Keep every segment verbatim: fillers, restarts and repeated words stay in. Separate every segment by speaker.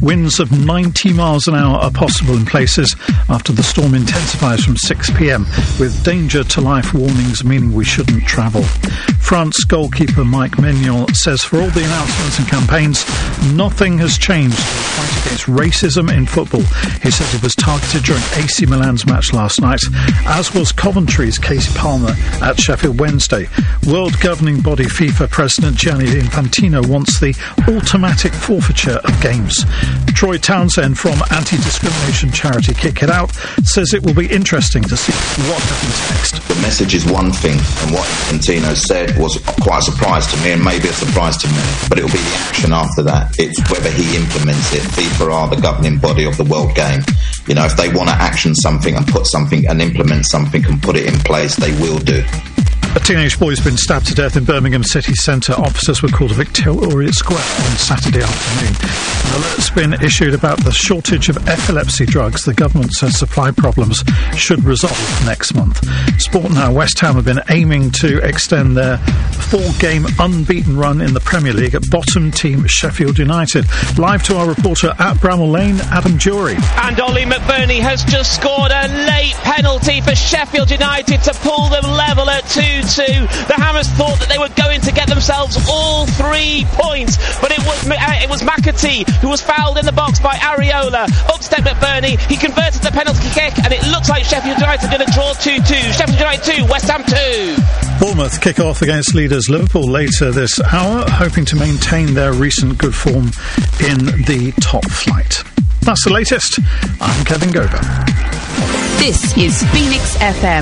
Speaker 1: Winds of ninety miles an hour are possible in places after the storm intensifies from six p.m, with danger to life warnings meaning we shouldn't travel. France goalkeeper Mike Maignan says for all the announcements and campaigns, nothing has changed in the fight against racism in football. He said it was targeted during A C Milan's match last night, as was Coventry's Casey Palmer at Sheffield Wednesday. World governing body FIFA President Gianni Infantino wants the automatic forfeiture of games. Troy Townsend from anti-discrimination charity Kick It Out says it will be interesting to see what happens next.
Speaker 2: The message is one thing, and what Infantino said was quite a surprise to me and maybe a surprise to many, but it will be the action after that. It's whether he implements it. FIFA are the governing body of the world game. You know, if they want to action something and put something and implement something and put it in place, they will do.
Speaker 1: A teenage boy has been stabbed to death in Birmingham city centre. Officers were called to Victoria Square on Saturday afternoon. An alert's been issued about the shortage of epilepsy drugs. The government says supply problems should resolve next month. Sport now. West Ham have been aiming to extend their four-game unbeaten run in the Premier League at bottom team Sheffield United. Live to our reporter at Bramall Lane, Adam Jury.
Speaker 3: And Ollie McBurney has just scored a late penalty for Sheffield United to pull them level at two two. The Hammers thought that they were going to get themselves all three points, but it was uh, it was McAtee who was fouled in the box by Areola. Up stepped McBurney, he converted the penalty kick, and it looks like Sheffield United are going to draw two two. Sheffield United two, West Ham two.
Speaker 1: Bournemouth kick off against leaders Liverpool later this hour, hoping to maintain their recent good form in the top flight. That's the latest. I'm Kevin Gover.
Speaker 4: This is Phoenix F M.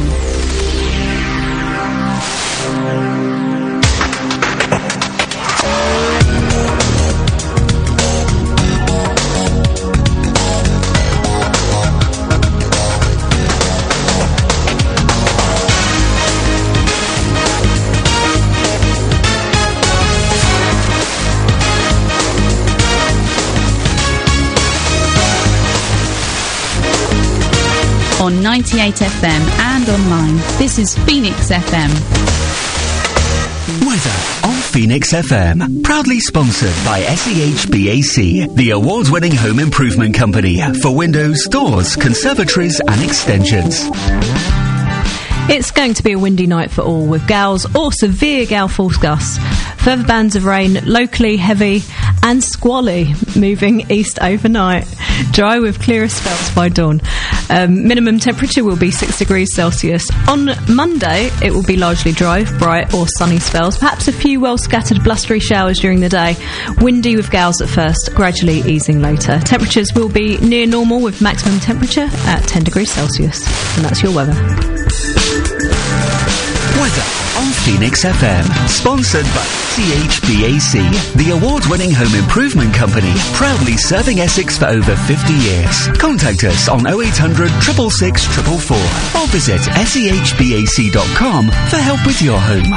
Speaker 4: On ninety-eight F M and online, this is Phoenix F M.
Speaker 5: Weather on Phoenix F M. Proudly sponsored by S E H B A C, the award-winning home improvement company for windows, doors, conservatories and extensions.
Speaker 6: It's going to be a windy night for all, with gales or severe gale force gusts. Further bands of rain, locally heavy and squally, moving east overnight. Dry with clearer spells by dawn. Um, minimum temperature will be six degrees Celsius. On Monday, it will be largely dry, bright or sunny spells. Perhaps a few well-scattered blustery showers during the day. Windy with gales at first, gradually easing later. Temperatures will be near normal with maximum temperature at ten degrees Celsius. And that's your weather.
Speaker 5: Weather on Phoenix F M, sponsored by C H B A C, the award-winning home improvement company, proudly serving Essex for over fifty years. Contact us on oh eight hundred, six six six, four four four or visit S E H B A C dot com for help with your home.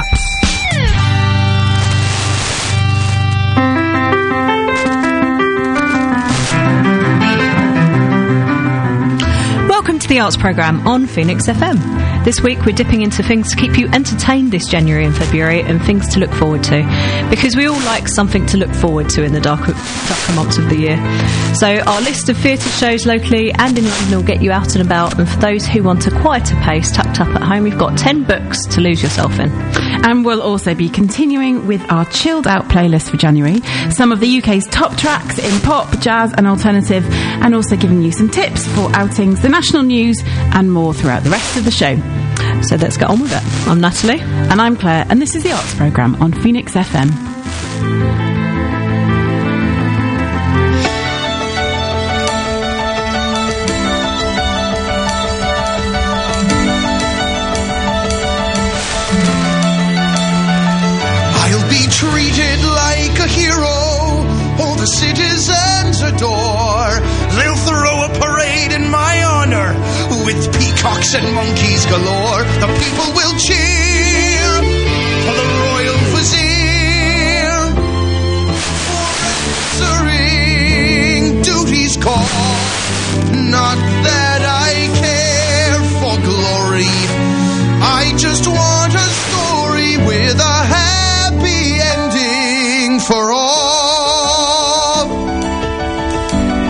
Speaker 6: Welcome to the Arts Programme on Phoenix F M. This week we're dipping into things to keep you entertained this January and February, and things to look forward to, because we all like something to look forward to in the darker, darker months of the year. So our list of theatre shows locally and in London will get you out and about, and for those who want a quieter pace tucked up at home, we've got ten books to lose yourself in.
Speaker 7: And we'll also be continuing with our chilled out playlist for January, some of the U K's top tracks in pop, jazz and alternative, and also giving you some tips for outings, the national news and more throughout the rest of the show.
Speaker 6: So let's get on with it. I'm Natalie.
Speaker 7: And I'm Claire, and this is the Arts Programme on Phoenix F M.
Speaker 8: I'll be treated like a hero, all the citizens adore. They'll throw a parade in my honour, with peacocks and monkeys galore. The people will cheer for the royal vizier, for answering duty's call. Not that I care for glory, I just want a story with a happy ending for all.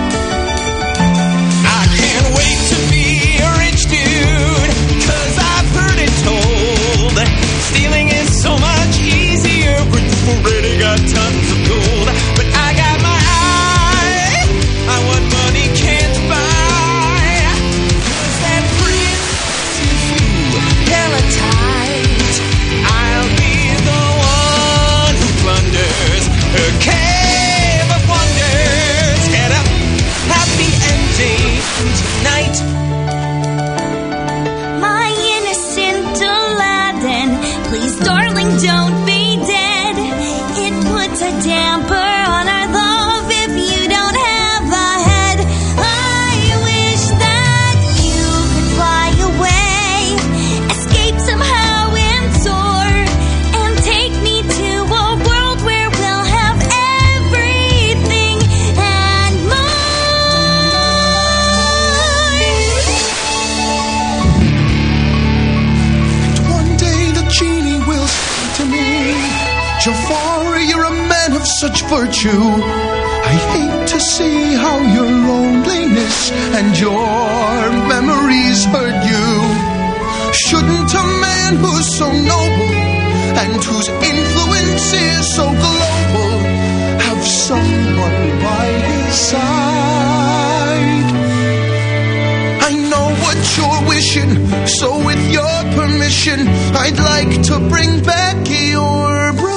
Speaker 8: virtue. I hate to see how your loneliness and your memories hurt you. Shouldn't a man who's so noble and whose influence is so global have someone by his side? I know what you're wishing, so with your permission, I'd like to bring back your bride.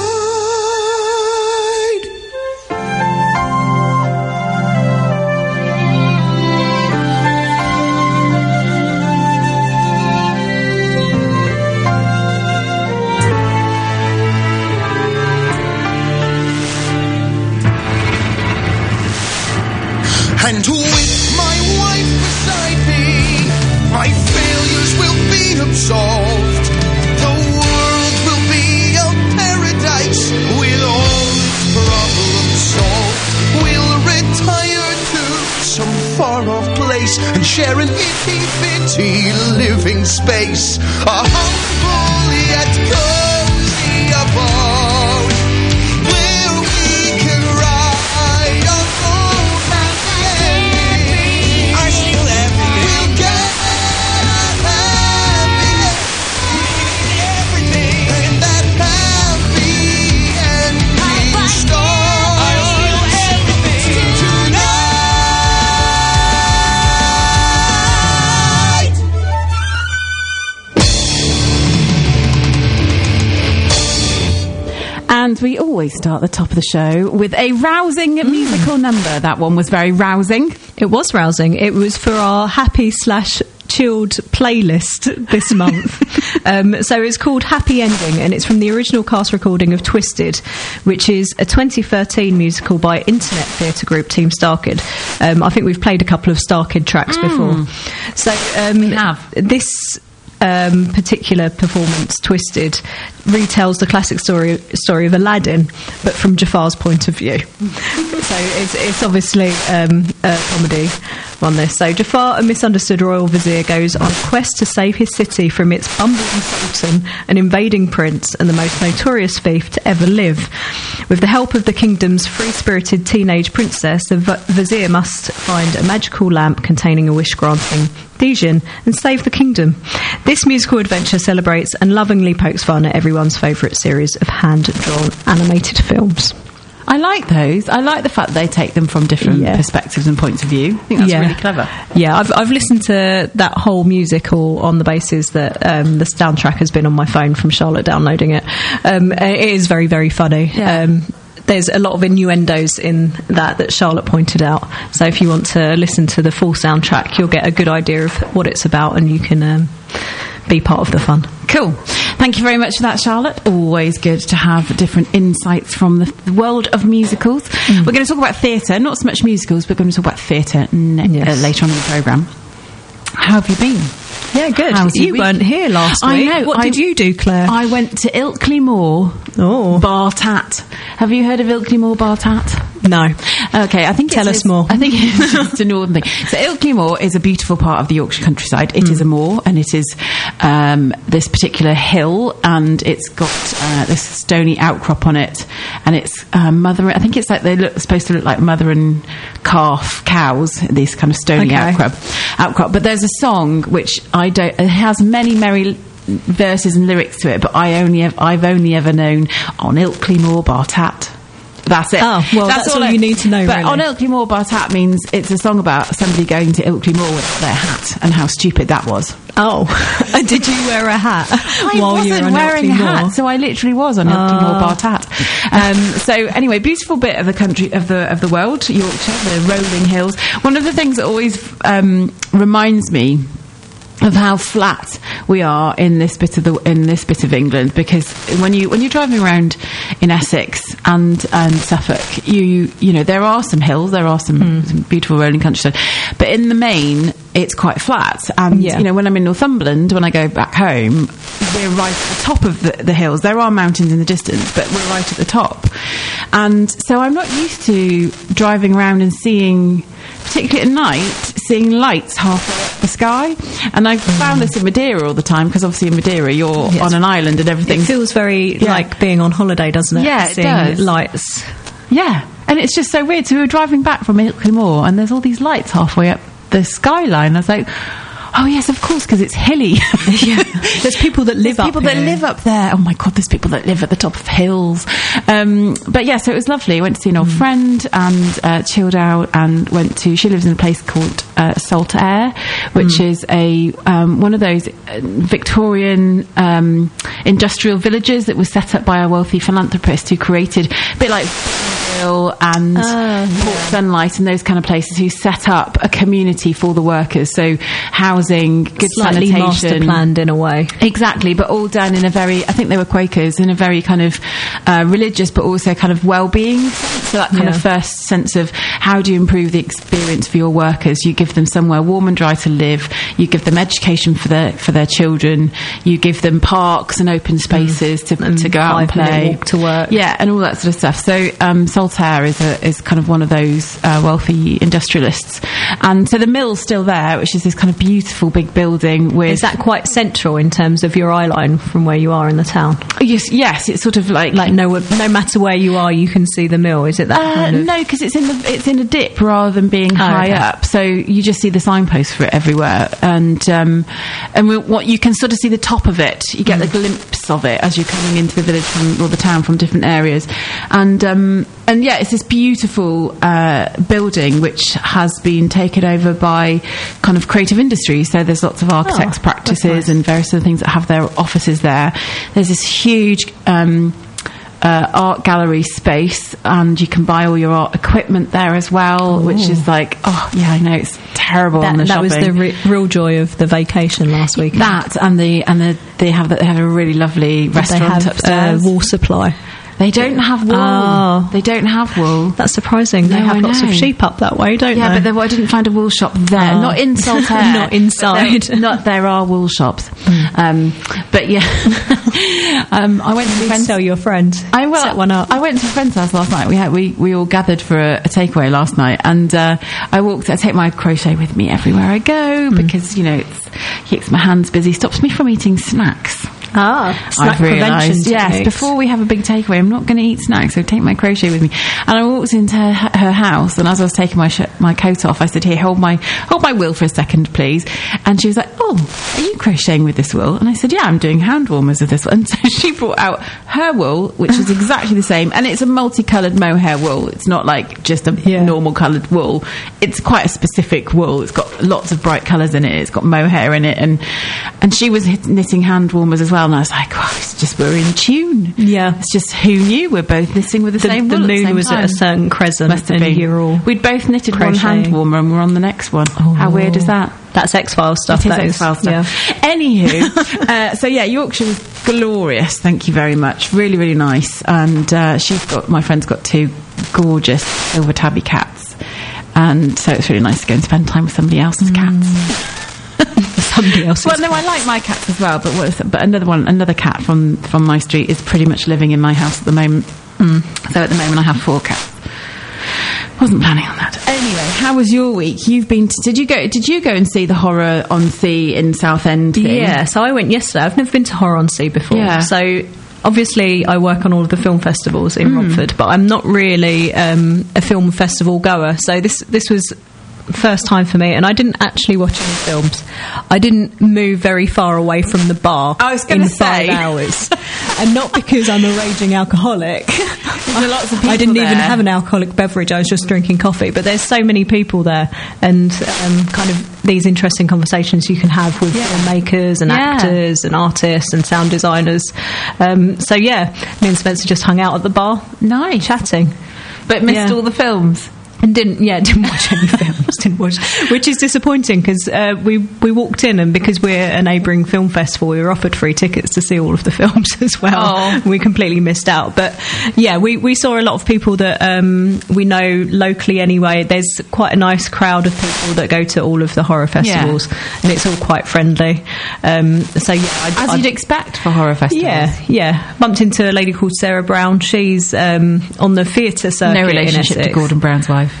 Speaker 8: And with my wife beside me, my failures will be absolved. The world will be a paradise with all its problems solved. We'll retire to some far-off place and share an itty-bitty living space. A humble yet cozy abode where we can ride alone.
Speaker 7: And we always start the top of the show with a rousing mm. musical number. That one was very rousing.
Speaker 6: It was rousing. It was for our happy slash chilled playlist this month. um, so it's called Happy Ending, and it's from the original cast recording of Twisted, which is a twenty thirteen musical by internet theatre group Team Starkid. Um, I think we've played a couple of Starkid tracks mm. before. So um,
Speaker 7: we have.
Speaker 6: This Um, particular performance, Twisted, retells the classic story story of Aladdin, but from Jafar's point of view. So it's, it's obviously um, a comedy on this. So Jafar, a misunderstood royal vizier, goes on a quest to save his city from its bumbling sultan, an invading prince, and the most notorious thief to ever live. With the help of the kingdom's free-spirited teenage princess, the v- vizier must find a magical lamp containing a wish-granting Dijin and save the kingdom. This musical adventure celebrates and lovingly pokes fun at everyone's favourite series of hand-drawn animated films.
Speaker 7: I like those. I like the fact they take them from different yeah. perspectives and points of view. I think that's
Speaker 6: yeah.
Speaker 7: really clever.
Speaker 6: Yeah, I've, I've listened to that whole musical on the basis that um, the soundtrack has been on my phone from Charlotte downloading it. Um, it is very, very funny. Yeah. Um, there's a lot of innuendos in that that Charlotte pointed out. So if you want to listen to the full soundtrack, you'll get a good idea of what it's about, and you can um, be part of the fun.
Speaker 7: Cool. Thank you very much for that, Charlotte. Always good to have different insights from the, the world of musicals. Mm. We're going to talk about theatre, not so much musicals, but we're going to talk about theatre ne- yes. uh, later on in the programme. How have you been?
Speaker 6: Yeah, good.
Speaker 7: How's
Speaker 6: you weren't here last
Speaker 7: I
Speaker 6: week.
Speaker 7: know.
Speaker 6: What
Speaker 7: I,
Speaker 6: did you do, Claire?
Speaker 7: I went to Ilkley Moor,
Speaker 6: oh.
Speaker 7: Bartat. Have you heard of Ilkley Moor, Bartat?
Speaker 6: No.
Speaker 7: Okay, I think
Speaker 6: Tell
Speaker 7: it's,
Speaker 6: us more.
Speaker 7: I think it's just a northern thing. So Ilkley Moor is a beautiful part of the Yorkshire countryside. It mm. is a moor, and it is um, this particular hill, and it's got uh, this stony outcrop on it, and it's um, mother. I think it's like they look supposed to look like mother and calf cows. These kind of stony
Speaker 6: okay.
Speaker 7: outcrop, outcrop. But there's a song which I don't. It has many merry verses and lyrics to it, but I only have, I've only ever known on Ilkley Moor, Bartat. That's it.
Speaker 6: Oh, well, that's, that's all, all you need to know,
Speaker 7: But
Speaker 6: really.
Speaker 7: on Ilkley Moor, Bartat means it's a song about somebody going to Ilkley Moor without their hat, and how stupid that was.
Speaker 6: Oh. Did you wear a hat
Speaker 7: I
Speaker 6: while
Speaker 7: wasn't
Speaker 6: you were on
Speaker 7: wearing
Speaker 6: Ilkley
Speaker 7: a hat,
Speaker 6: Moor?
Speaker 7: so I literally was on Ilkley Moor,
Speaker 6: uh.
Speaker 7: Bartat. Um, so anyway, beautiful bit of the country, of the of the world, Yorkshire, the rolling hills. One of the things that always um, reminds me of how flat we are in this bit of the in this bit of England, because when you when you're driving around in Essex and and Suffolk, you you know there are some hills, there are some, mm. some beautiful rolling countryside, but in the main it's quite flat. And yeah. you know, when I'm in Northumberland, when I go back home, we're right at the top of the, the hills. There are mountains in the distance, but we're right at the top. And so I'm not used to driving around and seeing, particularly at night, seeing lights halfway up the sky. And I've mm. found this in Madeira all the time, because obviously in Madeira you're yes. on an island and everything.
Speaker 6: It feels very yeah. like being on holiday, doesn't it?
Speaker 7: Yeah, it
Speaker 6: seeing
Speaker 7: does.
Speaker 6: lights.
Speaker 7: Yeah, and it's just so weird. So we were driving back from Ilkley Moor, and there's all these lights halfway up the skyline. I was like, oh yes, of course, because it's hilly.
Speaker 6: Yeah. There's people that live
Speaker 7: there's
Speaker 6: up
Speaker 7: people
Speaker 6: here.
Speaker 7: that live up there. Oh my god, there's people that live at the top of hills. Um, but yeah, so it was lovely. I went to see an old mm. friend and uh, chilled out, and went to. She lives in a place called uh, Saltaire, which mm. is a um, one of those Victorian um, industrial villages that was set up by a wealthy philanthropist who created a bit like and
Speaker 6: oh, yeah.
Speaker 7: Port Sunlight and those kind of places, who set up a community for the workers. So housing, good
Speaker 6: Slightly
Speaker 7: sanitation,
Speaker 6: master planned in a way.
Speaker 7: Exactly, but all done in a very, I think they were Quakers, in a very kind of uh, religious but also kind of well-being sense. So that kind
Speaker 6: yeah.
Speaker 7: of first sense of how do you improve the experience for your workers? You give them somewhere warm and dry to live. You give them education for their for their children. You give them parks and open spaces mm. to,
Speaker 6: and
Speaker 7: to go out and play.
Speaker 6: Walk to work.
Speaker 7: Yeah, and all that sort of stuff. So um, Saltaire is a, is kind of one of those uh, wealthy industrialists, and so the mill's still there, which is this kind of beautiful big building. With
Speaker 6: is that quite central in terms of your eye line from where you are in the town?
Speaker 7: Yes, yes, it's sort of like
Speaker 6: like no no matter where you are, you can see the mill. Is it that?
Speaker 7: Uh,
Speaker 6: kind of?
Speaker 7: No, because it's in the it's in a dip rather than being
Speaker 6: oh,
Speaker 7: high
Speaker 6: okay.
Speaker 7: up. So you just see the signpost for it everywhere, and um, and we, what you can sort of see the top of it. You get mm. a glimpse of it as you're coming into the village from, or the town from different areas, and um, and yeah, it's this beautiful uh, building which has been taken over by kind of creative industry. So there's lots of architects'
Speaker 6: oh,
Speaker 7: practices
Speaker 6: nice.
Speaker 7: and various other things that have their offices there. There's this huge Um, Uh, art gallery space, and you can buy all your art equipment there as well. Ooh. Which is like, oh yeah, I know it's terrible.
Speaker 6: That,
Speaker 7: on the
Speaker 6: that
Speaker 7: shopping.
Speaker 6: was the re- real joy of the vacation last week.
Speaker 7: That and the and the, they have they have a really lovely
Speaker 6: Did
Speaker 7: restaurant
Speaker 6: they have,
Speaker 7: upstairs.
Speaker 6: Uh, wall supply.
Speaker 7: They don't have wool.
Speaker 6: Oh.
Speaker 7: They don't have wool.
Speaker 6: That's surprising. They
Speaker 7: No,
Speaker 6: have
Speaker 7: I
Speaker 6: lots
Speaker 7: know.
Speaker 6: of sheep up that way, don't
Speaker 7: yeah,
Speaker 6: they?
Speaker 7: but there, I didn't find a wool shop there.
Speaker 6: Oh.
Speaker 7: Not in Saltaire.
Speaker 6: Not inside.
Speaker 7: There, not there are wool shops. Mm. Um, but yeah, um, I went to a friend's.
Speaker 6: Tell your friend.
Speaker 7: I well,
Speaker 6: set one up.
Speaker 7: I went to a friend's house last night. We had we, we all gathered for a, a takeaway last night, and uh, I walked. I take my crochet with me everywhere I go mm. because you know it's keeps my hands busy, stops me from eating snacks.
Speaker 6: Ah, snack
Speaker 7: I've
Speaker 6: prevention
Speaker 7: realised, yes,
Speaker 6: techniques.
Speaker 7: before we have a big takeaway, I'm not going to eat snacks, so take my crochet with me. And I walked into her, her house, and as I was taking my sh- my coat off, I said, "Here, hold my hold my wool for a second, please." And she was like, "Oh, are you crocheting with this wool?" And I said, "Yeah, I'm doing hand warmers with this wool." And so she brought out her wool, which is exactly the same, and it's a multicoloured mohair wool. It's not like just a
Speaker 6: yeah.
Speaker 7: normal coloured wool. It's quite a specific wool. It's got lots of bright colours in it. It's got mohair in it, and and she was knitting hand warmers as well. And I was like, "Oh, it's just we're in tune."
Speaker 6: Yeah,
Speaker 7: it's just who knew we're both knitting with the,
Speaker 6: the
Speaker 7: same
Speaker 6: the
Speaker 7: wool.
Speaker 6: moon
Speaker 7: at the same
Speaker 6: was
Speaker 7: time.
Speaker 6: at a certain crescent,
Speaker 7: Must have
Speaker 6: and
Speaker 7: been.
Speaker 6: you're all
Speaker 7: We'd both knitted
Speaker 6: crocheting.
Speaker 7: one hand warmer, and we're on the next one.
Speaker 6: Oh.
Speaker 7: How weird is that?
Speaker 6: That's X-Files stuff.
Speaker 7: It is
Speaker 6: that
Speaker 7: X-Files
Speaker 6: is.
Speaker 7: stuff.
Speaker 6: Yeah.
Speaker 7: Anywho, uh, so yeah, Yorkshire was glorious. Thank you very much. Really, really nice. And uh, she's got my friend's got two gorgeous silver tabby cats, and so it's really nice to go and spend time with somebody else's
Speaker 6: mm.
Speaker 7: cats.
Speaker 6: Somebody else's.
Speaker 7: Well, no, I like my cats as well, but what is it? But another one, another cat from from my street is pretty much living in my house at the moment. Mm. So at the moment, I have four cats. Wasn't planning on that. Anyway, how was your week? You've been. To, did you go? Did you go and see the Horror on Sea in Southend thing?
Speaker 6: Yeah, so I went yesterday. I've never been to Horror on Sea before.
Speaker 7: Yeah.
Speaker 6: So obviously, I work on all of the film festivals in mm. Romford, but I'm not really um, a film festival goer. So this this was first time for me, and I didn't actually watch any films. I didn't move very far away from the bar
Speaker 7: I was
Speaker 6: in
Speaker 7: gonna say.
Speaker 6: five hours, and not because I'm a raging alcoholic.
Speaker 7: There are lots of people
Speaker 6: I didn't
Speaker 7: there.
Speaker 6: even have an alcoholic beverage. I was just drinking coffee. But there's so many people there, and um, kind of these interesting conversations you can have with
Speaker 7: Yeah.
Speaker 6: filmmakers and
Speaker 7: Yeah.
Speaker 6: actors and artists and sound designers. Um, so yeah, me and Spencer just hung out at the bar,
Speaker 7: Nice.
Speaker 6: chatting.
Speaker 7: But missed
Speaker 6: Yeah.
Speaker 7: all the films.
Speaker 6: And didn't, yeah, didn't watch any films, didn't watch, which is disappointing because uh, we we walked in, and because we're a neighbouring film festival, we were offered free tickets to see all of the films as well.
Speaker 7: Oh.
Speaker 6: We completely missed out, but yeah, we, we saw a lot of people that um, we know locally anyway. There's quite a nice crowd of people that go to all of the horror festivals, yeah. and it's all quite friendly. Um, so yeah, I'd,
Speaker 7: As
Speaker 6: I'd,
Speaker 7: you'd expect for horror festivals.
Speaker 6: yeah, yeah. Bumped into a lady called Sarah Brown. She's um, on the theatre circuit.
Speaker 7: No relationship
Speaker 6: in Essex.
Speaker 7: to Gordon Brown's wife.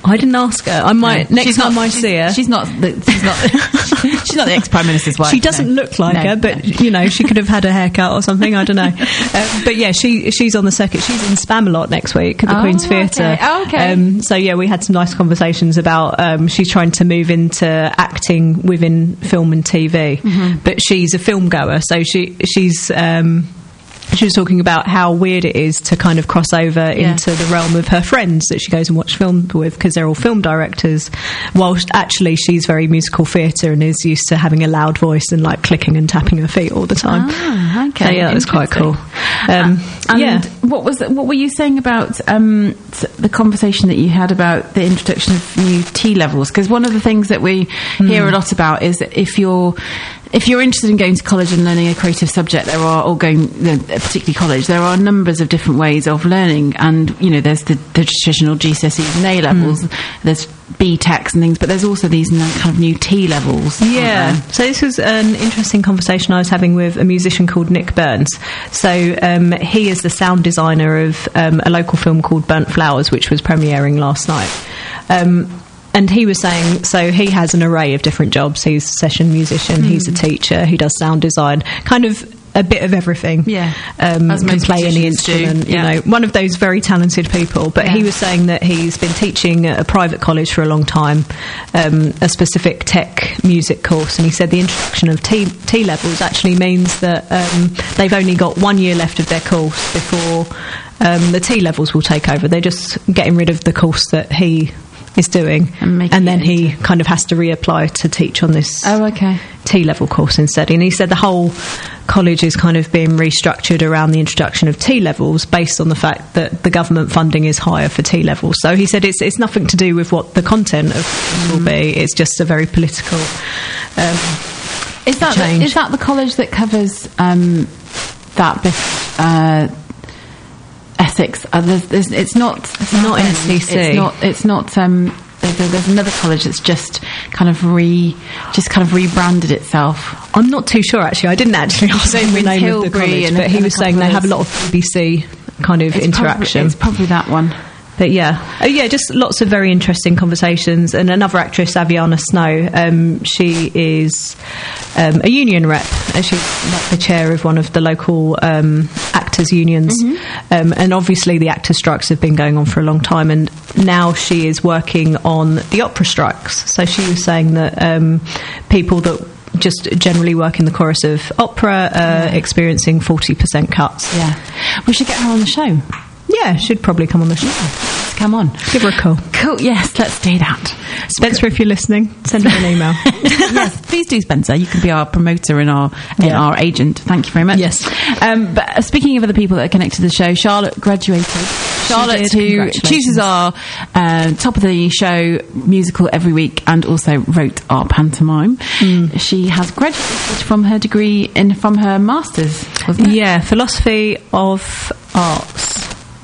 Speaker 6: I didn't ask her. I might,
Speaker 7: No.
Speaker 6: next
Speaker 7: She's
Speaker 6: time
Speaker 7: not-
Speaker 6: I
Speaker 7: she's-
Speaker 6: see her.
Speaker 7: She's not the, she's not, she's not the ex-Prime Minister's wife.
Speaker 6: She doesn't
Speaker 7: no.
Speaker 6: look like
Speaker 7: No,
Speaker 6: her, but you know, she could have had a haircut or something. I don't know. Um, but yeah, she she's on the circuit. She's in Spamalot next week at the
Speaker 7: Oh,
Speaker 6: Queen's
Speaker 7: okay.
Speaker 6: Theatre.
Speaker 7: Oh, okay.
Speaker 6: Um, so yeah, we had some nice conversations about. Um, she's trying to move into acting within film and T V,
Speaker 7: Mm-hmm.
Speaker 6: but she's a film goer, so she she's. Um, She was talking about how weird it is to kind of cross over
Speaker 7: Yeah.
Speaker 6: into the realm of her friends that she goes and watch films with, because they're all film directors, whilst actually she's very musical theatre and is used to having a loud voice and like clicking and tapping her feet all the time.
Speaker 7: Ah, okay.
Speaker 6: So yeah, that was quite cool. Um,
Speaker 7: And
Speaker 6: yeah.
Speaker 7: what was what were you saying about um, t- the conversation that you had about the introduction of new T levels? Because one of the things that we hear a lot about is that if you're if you're interested in going to college and learning a creative subject, there are, or going, uh, particularly college, there are numbers of different ways of learning. And, you know, there's the, the traditional G C S Es and A levels, mm. there's B TECs and things, but there's also these kind of new T levels.
Speaker 6: Yeah. So this was an interesting conversation I was having with a musician called Nick Burns. So um, he is the sound designer of um, a local film called Burnt Flowers, which was premiering last night. Um, And he was saying, so he has an array of different jobs. He's a session musician, mm. he's a teacher, he does sound design, kind of a bit of everything.
Speaker 7: Yeah.
Speaker 6: Um,
Speaker 7: As
Speaker 6: can
Speaker 7: most
Speaker 6: play any
Speaker 7: musicians do.
Speaker 6: instrument,
Speaker 7: Yeah.
Speaker 6: you know, one of those very talented people. But
Speaker 7: Yeah.
Speaker 6: he was saying that he's been teaching at a private college for a long time, um, a specific tech music course. And he said the introduction of T, T levels actually means that um, they've only got one year left of their course before um, the T levels will take over. They're just getting rid of the course that he is doing,
Speaker 7: And making
Speaker 6: and then
Speaker 7: it
Speaker 6: he
Speaker 7: into-
Speaker 6: kind of has to reapply to teach on this
Speaker 7: Oh, okay.
Speaker 6: T-level course instead. And he said the whole college is kind of being restructured around the introduction of T-levels based on the fact that the government funding is higher for T-levels. So he said it's it's nothing to do with what the content of it will be, it's just a very political um,
Speaker 7: Is that the,
Speaker 6: change.
Speaker 7: is that the college that covers um, that bit? Uh, Essex. Uh, there's, there's, it's not. It's
Speaker 6: Not N C C.
Speaker 7: It's not. It's not. Um, there's, there's another college that's just kind of re, just kind of rebranded itself.
Speaker 6: I'm not too sure actually. I didn't actually ask him the
Speaker 7: with
Speaker 6: name of the
Speaker 7: Tilbury
Speaker 6: college,
Speaker 7: and
Speaker 6: but
Speaker 7: a-
Speaker 6: he
Speaker 7: and a
Speaker 6: was saying
Speaker 7: couple
Speaker 6: they have a
Speaker 7: others.
Speaker 6: lot of B B C kind of
Speaker 7: It's
Speaker 6: interaction.
Speaker 7: Probably, it's probably that one.
Speaker 6: But yeah, oh yeah, just lots of very interesting conversations. And another actress, Aviana Snow, um, she is um, a union rep, and she's like the chair of one of the local um, actors' unions.
Speaker 7: Mm-hmm.
Speaker 6: Um, and obviously, the actors' strikes have been going on for a long time, and now she is working on the opera strikes. So she was saying that um, people that just generally work in the chorus of opera are experiencing forty percent cuts.
Speaker 7: Yeah, we should get her on the show.
Speaker 6: Yeah, should probably come on the show.
Speaker 7: Come on,
Speaker 6: Give her a call.
Speaker 7: cool. Yes, let's do that.
Speaker 6: Spencer, if you're listening, send her an email.
Speaker 7: Yes, please do, Spencer. You can be our promoter and our and
Speaker 6: Yeah.
Speaker 7: our agent. Thank you very much.
Speaker 6: Yes.
Speaker 7: Um, but uh, speaking of other people that are connected to the show, Charlotte graduated. Charlotte,
Speaker 6: did.
Speaker 7: who
Speaker 6: Congratulations.
Speaker 7: chooses our uh, top of the show musical every week and also wrote our pantomime.
Speaker 6: Mm.
Speaker 7: She has graduated from her degree in from her masters. Wasn't it?
Speaker 6: Yeah, philosophy of arts.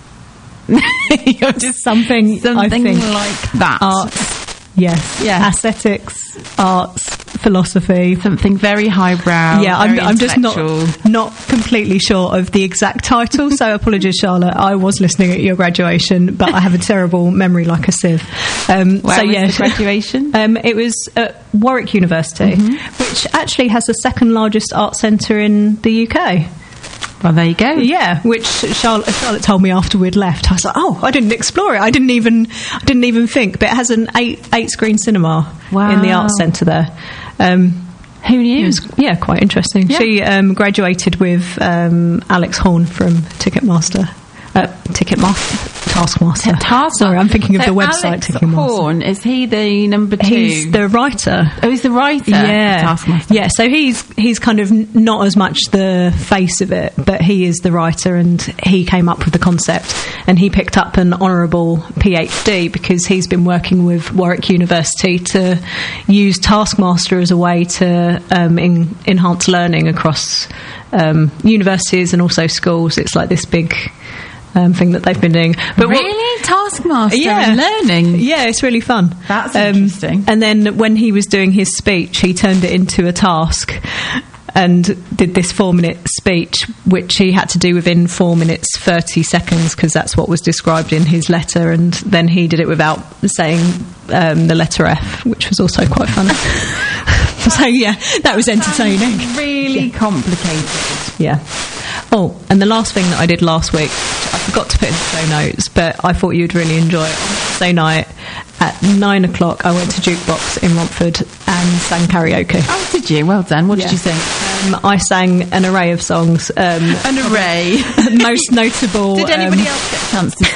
Speaker 7: You're just
Speaker 6: Something,
Speaker 7: something
Speaker 6: I think.
Speaker 7: like that.
Speaker 6: Arts, yes.
Speaker 7: Yeah.
Speaker 6: Aesthetics, arts, philosophy.
Speaker 7: Something very highbrow.
Speaker 6: Yeah, I'm,
Speaker 7: very
Speaker 6: I'm just not
Speaker 7: intellectual.
Speaker 6: not completely sure of the exact title, so apologies, Charlotte. I was listening at your graduation, but I have a terrible memory like a sieve. Um,
Speaker 7: Where
Speaker 6: so
Speaker 7: was
Speaker 6: yeah,
Speaker 7: the graduation?
Speaker 6: um, it was at Warwick University,
Speaker 7: Mm-hmm.
Speaker 6: which actually has the second largest art centre in the U K.
Speaker 7: Well, there you go.
Speaker 6: Yeah, which Charlotte, Charlotte told me after we'd left. I was like, oh, I didn't explore it. I didn't even, I didn't even think. But it has an eight eight screen cinema in the
Speaker 7: Wow.
Speaker 6: arts centre there. Um,
Speaker 7: Who knew?
Speaker 6: it was, yeah, quite interesting.
Speaker 7: Yeah.
Speaker 6: She um, graduated with um, Alex Horn from Ticketmaster. Uh, Ticketmaster, Taskmaster.
Speaker 7: Task-
Speaker 6: Sorry, I'm thinking of
Speaker 7: So
Speaker 6: the website
Speaker 7: Alex
Speaker 6: Ticketmaster.
Speaker 7: Horn, is he the number two?
Speaker 6: He's the writer.
Speaker 7: oh, he's the writer.
Speaker 6: Yeah,
Speaker 7: of Taskmaster.
Speaker 6: yeah. So he's he's kind of n- not as much the face of it, but he is the writer, and he came up with the concept, and he picked up an honourable PhD because he's been working with Warwick University to use Taskmaster as a way to um, in, enhance learning across um, universities and also schools. It's like this big um, thing that they've been doing. But what-
Speaker 7: really? Taskmaster
Speaker 6: Yeah.
Speaker 7: and learning?
Speaker 6: yeah, it's really fun. Um,
Speaker 7: That's interesting.
Speaker 6: And then when he was doing his speech, he turned it into a task. and did this four-minute speech, which he had to do within four minutes thirty seconds, because that's what was described in his letter. And then he did it without saying um, the letter F, which was also quite funny. So yeah, that was entertaining.
Speaker 7: Really
Speaker 6: yeah.
Speaker 7: complicated.
Speaker 6: Yeah. Oh, and the last thing that I did last week, I forgot to put in the show notes, but I thought you'd really enjoy it. On Thursday night at nine o'clock, I went to Jukebox in Romford and sang karaoke.
Speaker 7: Oh, did you? Well done. What
Speaker 6: Yeah.
Speaker 7: did you sing?
Speaker 6: Um, I sang an array of songs. Um,
Speaker 7: An array.
Speaker 6: most notable.
Speaker 7: Did anybody
Speaker 6: um,
Speaker 7: else get a chance to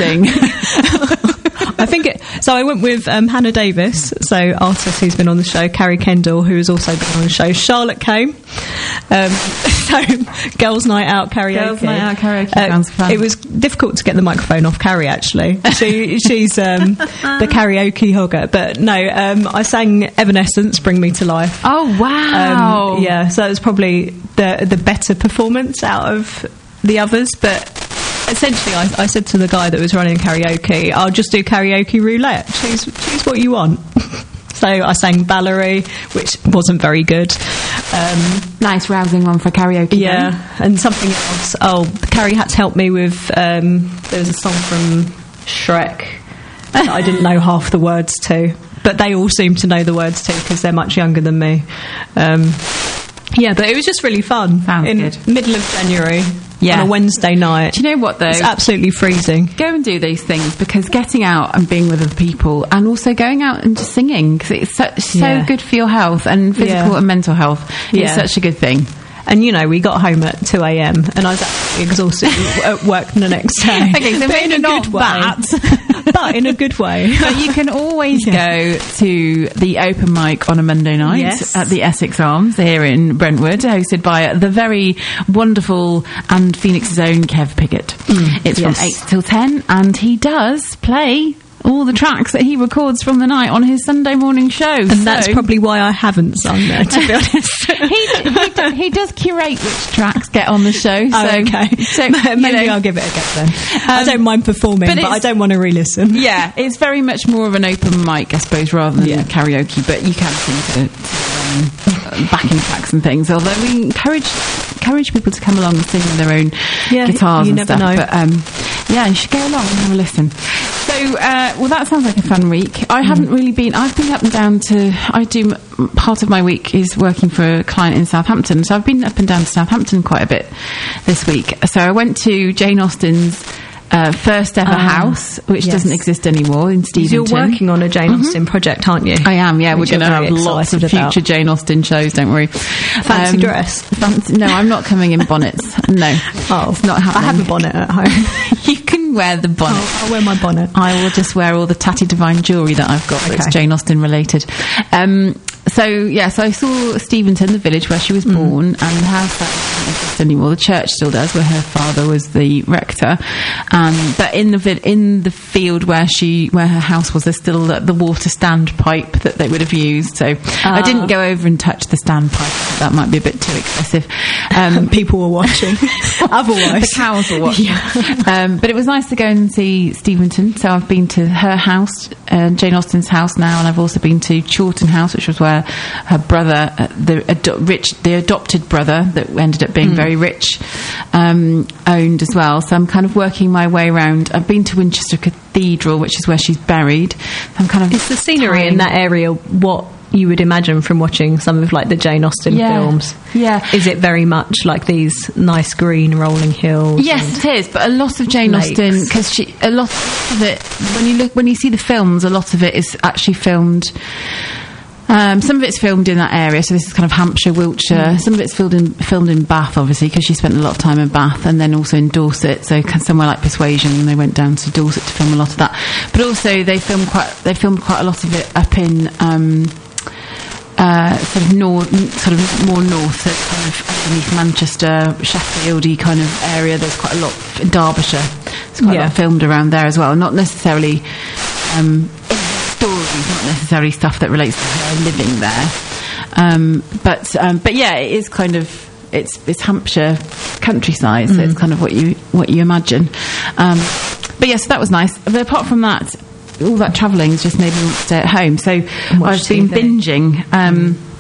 Speaker 7: sing?
Speaker 6: I think it. So I went with um, Hannah Davis, so artist who's been on the show, Carrie Kendall, who has also been on the show, Charlotte came. Um, so Girls' Night Out karaoke.
Speaker 7: Girls' Night Out karaoke sounds fun.
Speaker 6: It was difficult to get the microphone off Carrie. Actually, she she's um, the karaoke hogger. But no, um, I sang Evanescence, "Bring Me to Life."
Speaker 7: Oh wow!
Speaker 6: Um, yeah, so it was probably the the better performance out of the others, but. Essentially, I, I said to the guy that was running karaoke, I'll just do karaoke roulette. Choose, choose what you want. So I sang Valerie, which wasn't very good. Um,
Speaker 7: nice, rousing one for karaoke.
Speaker 6: yeah,
Speaker 7: then.
Speaker 6: and something else. Oh, Carrie had to help me with, um, there was a song from Shrek that I didn't know half the words to. But they all seem to know the words to because they're much younger than me. Um, yeah, but it was just really fun.
Speaker 7: Sounds
Speaker 6: in
Speaker 7: good.
Speaker 6: Middle of January.
Speaker 7: Yeah.
Speaker 6: On a Wednesday night.
Speaker 7: Do you know what though?
Speaker 6: It's absolutely freezing.
Speaker 7: Go and do these things, because getting out and being with other people, and also going out and just singing, because it's so, so
Speaker 6: Yeah.
Speaker 7: good for your health and physical
Speaker 6: Yeah.
Speaker 7: and mental health.
Speaker 6: Yeah.
Speaker 7: It's such a good thing.
Speaker 6: And you know, we got home at two a.m. and I was absolutely exhausted at work the next day.
Speaker 7: Okay, so
Speaker 6: but
Speaker 7: maybe
Speaker 6: in a
Speaker 7: not
Speaker 6: good way.
Speaker 7: that.
Speaker 6: But in a good way.
Speaker 7: But you can always
Speaker 6: Yeah.
Speaker 7: go to the open mic on a Monday night
Speaker 6: Yes.
Speaker 7: at the Essex Arms here in Brentwood, hosted by the very wonderful and Phoenix's own Kev Piggott. It's
Speaker 6: yes.
Speaker 7: from eight till ten, and he does play all the tracks that he records from the night on his Sunday morning show.
Speaker 6: And that's probably why I haven't sung there, to be honest.
Speaker 7: he, he, do- he does curate which tracks get on the show. So,
Speaker 6: Oh, okay.
Speaker 7: so,
Speaker 6: Maybe
Speaker 7: you know,
Speaker 6: I'll give it a go then. I don't mind performing,
Speaker 7: but
Speaker 6: but, I
Speaker 7: it's-
Speaker 6: don't want to re-listen.
Speaker 7: Yeah, it's very much more of an open mic, I suppose, rather than
Speaker 6: Yeah.
Speaker 7: karaoke. But you can sing to, to um, backing tracks and things. Although we encourage encourage people to come along and sing with their own
Speaker 6: Yeah,
Speaker 7: guitars
Speaker 6: you
Speaker 7: and
Speaker 6: never
Speaker 7: stuff.
Speaker 6: know.
Speaker 7: But um, yeah, you should go along and have a listen. So, uh, well, that sounds like a fun week. I haven't really been. I've been up and down to. I do m- part of my week is working for a client in Southampton, so I've been up and down to Southampton quite a bit this week. So I went to Jane Austen's uh, first ever
Speaker 6: Ah,
Speaker 7: house, which
Speaker 6: yes.
Speaker 7: doesn't exist anymore, in Steventon.
Speaker 6: You're working on a Jane Austen project, aren't you?
Speaker 7: I am, yeah.
Speaker 6: Which
Speaker 7: We're going to
Speaker 6: you're
Speaker 7: have
Speaker 6: very
Speaker 7: lots of
Speaker 6: excited about.
Speaker 7: future Jane Austen shows, don't worry.
Speaker 6: Fancy dress?
Speaker 7: Fancy, no, I'm not coming in bonnets. No.
Speaker 6: Oh,
Speaker 7: it's not happening.
Speaker 6: I have a bonnet at home.
Speaker 7: You can wear the bonnet.
Speaker 6: I'll, I'll wear my bonnet.
Speaker 7: I will just wear all the Tatty Divine jewellery that I've got that's
Speaker 6: Okay.
Speaker 7: Jane Austen related. Um, so, yeah, so I saw Steventon, the village where she was born, and the house that doesn't exist anymore. The church still does, where her father was the rector. Um, but in the vi- in the field where she where her house was, there's still the, the water standpipe that they would have used. So I didn't go over and touch the standpipe. That might be a bit too excessive. Um,
Speaker 6: People were watching. Otherwise.
Speaker 7: the cows were watching. Um, but it was nice to go and see Steventon. So I've been to her house, uh, Jane Austen's house now, and I've also been to Chawton House, which was where her brother, uh, the ado- rich, the adopted brother that ended up being mm. very rich, um, owned as well. So I'm kind of working my way around. I've been to Winchester Cathedral, which is where she's buried. I'm kind of.
Speaker 6: Is the scenery
Speaker 7: tying-
Speaker 6: in that area what you would imagine from watching some of like the Jane Austen
Speaker 7: Yeah.
Speaker 6: films?
Speaker 7: Yeah.
Speaker 6: Is it very much like these nice green rolling hills?
Speaker 7: Yes, it is. But a lot of Jane
Speaker 6: lakes.
Speaker 7: Austen, because she, a lot of it, when you look, when you see the films, a lot of it is actually filmed. Um, some of it's filmed in that area, so this is kind of Hampshire, Wiltshire. Mm. Some of it's filmed in filmed in Bath, obviously, because she spent a lot of time in Bath, and then also in Dorset. So somewhere like Persuasion, they went down to Dorset to film a lot of that. But also they filmed quite they filmed quite a lot of it up in. Um, Uh, sort of north, sort of more north, so kind of underneath Manchester, Sheffieldy kind of area. There's quite a lot in Derbyshire. There's quite
Speaker 6: Yeah.
Speaker 7: a lot filmed around there as well. Not necessarily um, stories, not necessarily stuff that relates to her living there. Um, but um, but yeah, it is kind of. It's it's Hampshire countryside, so
Speaker 6: Mm.
Speaker 7: it's kind of what you what you imagine. Um, but yes, yeah, so that was nice. But apart from that, all that travelling has just made me want to stay at home. So I've been
Speaker 6: T V.
Speaker 7: binging. Um,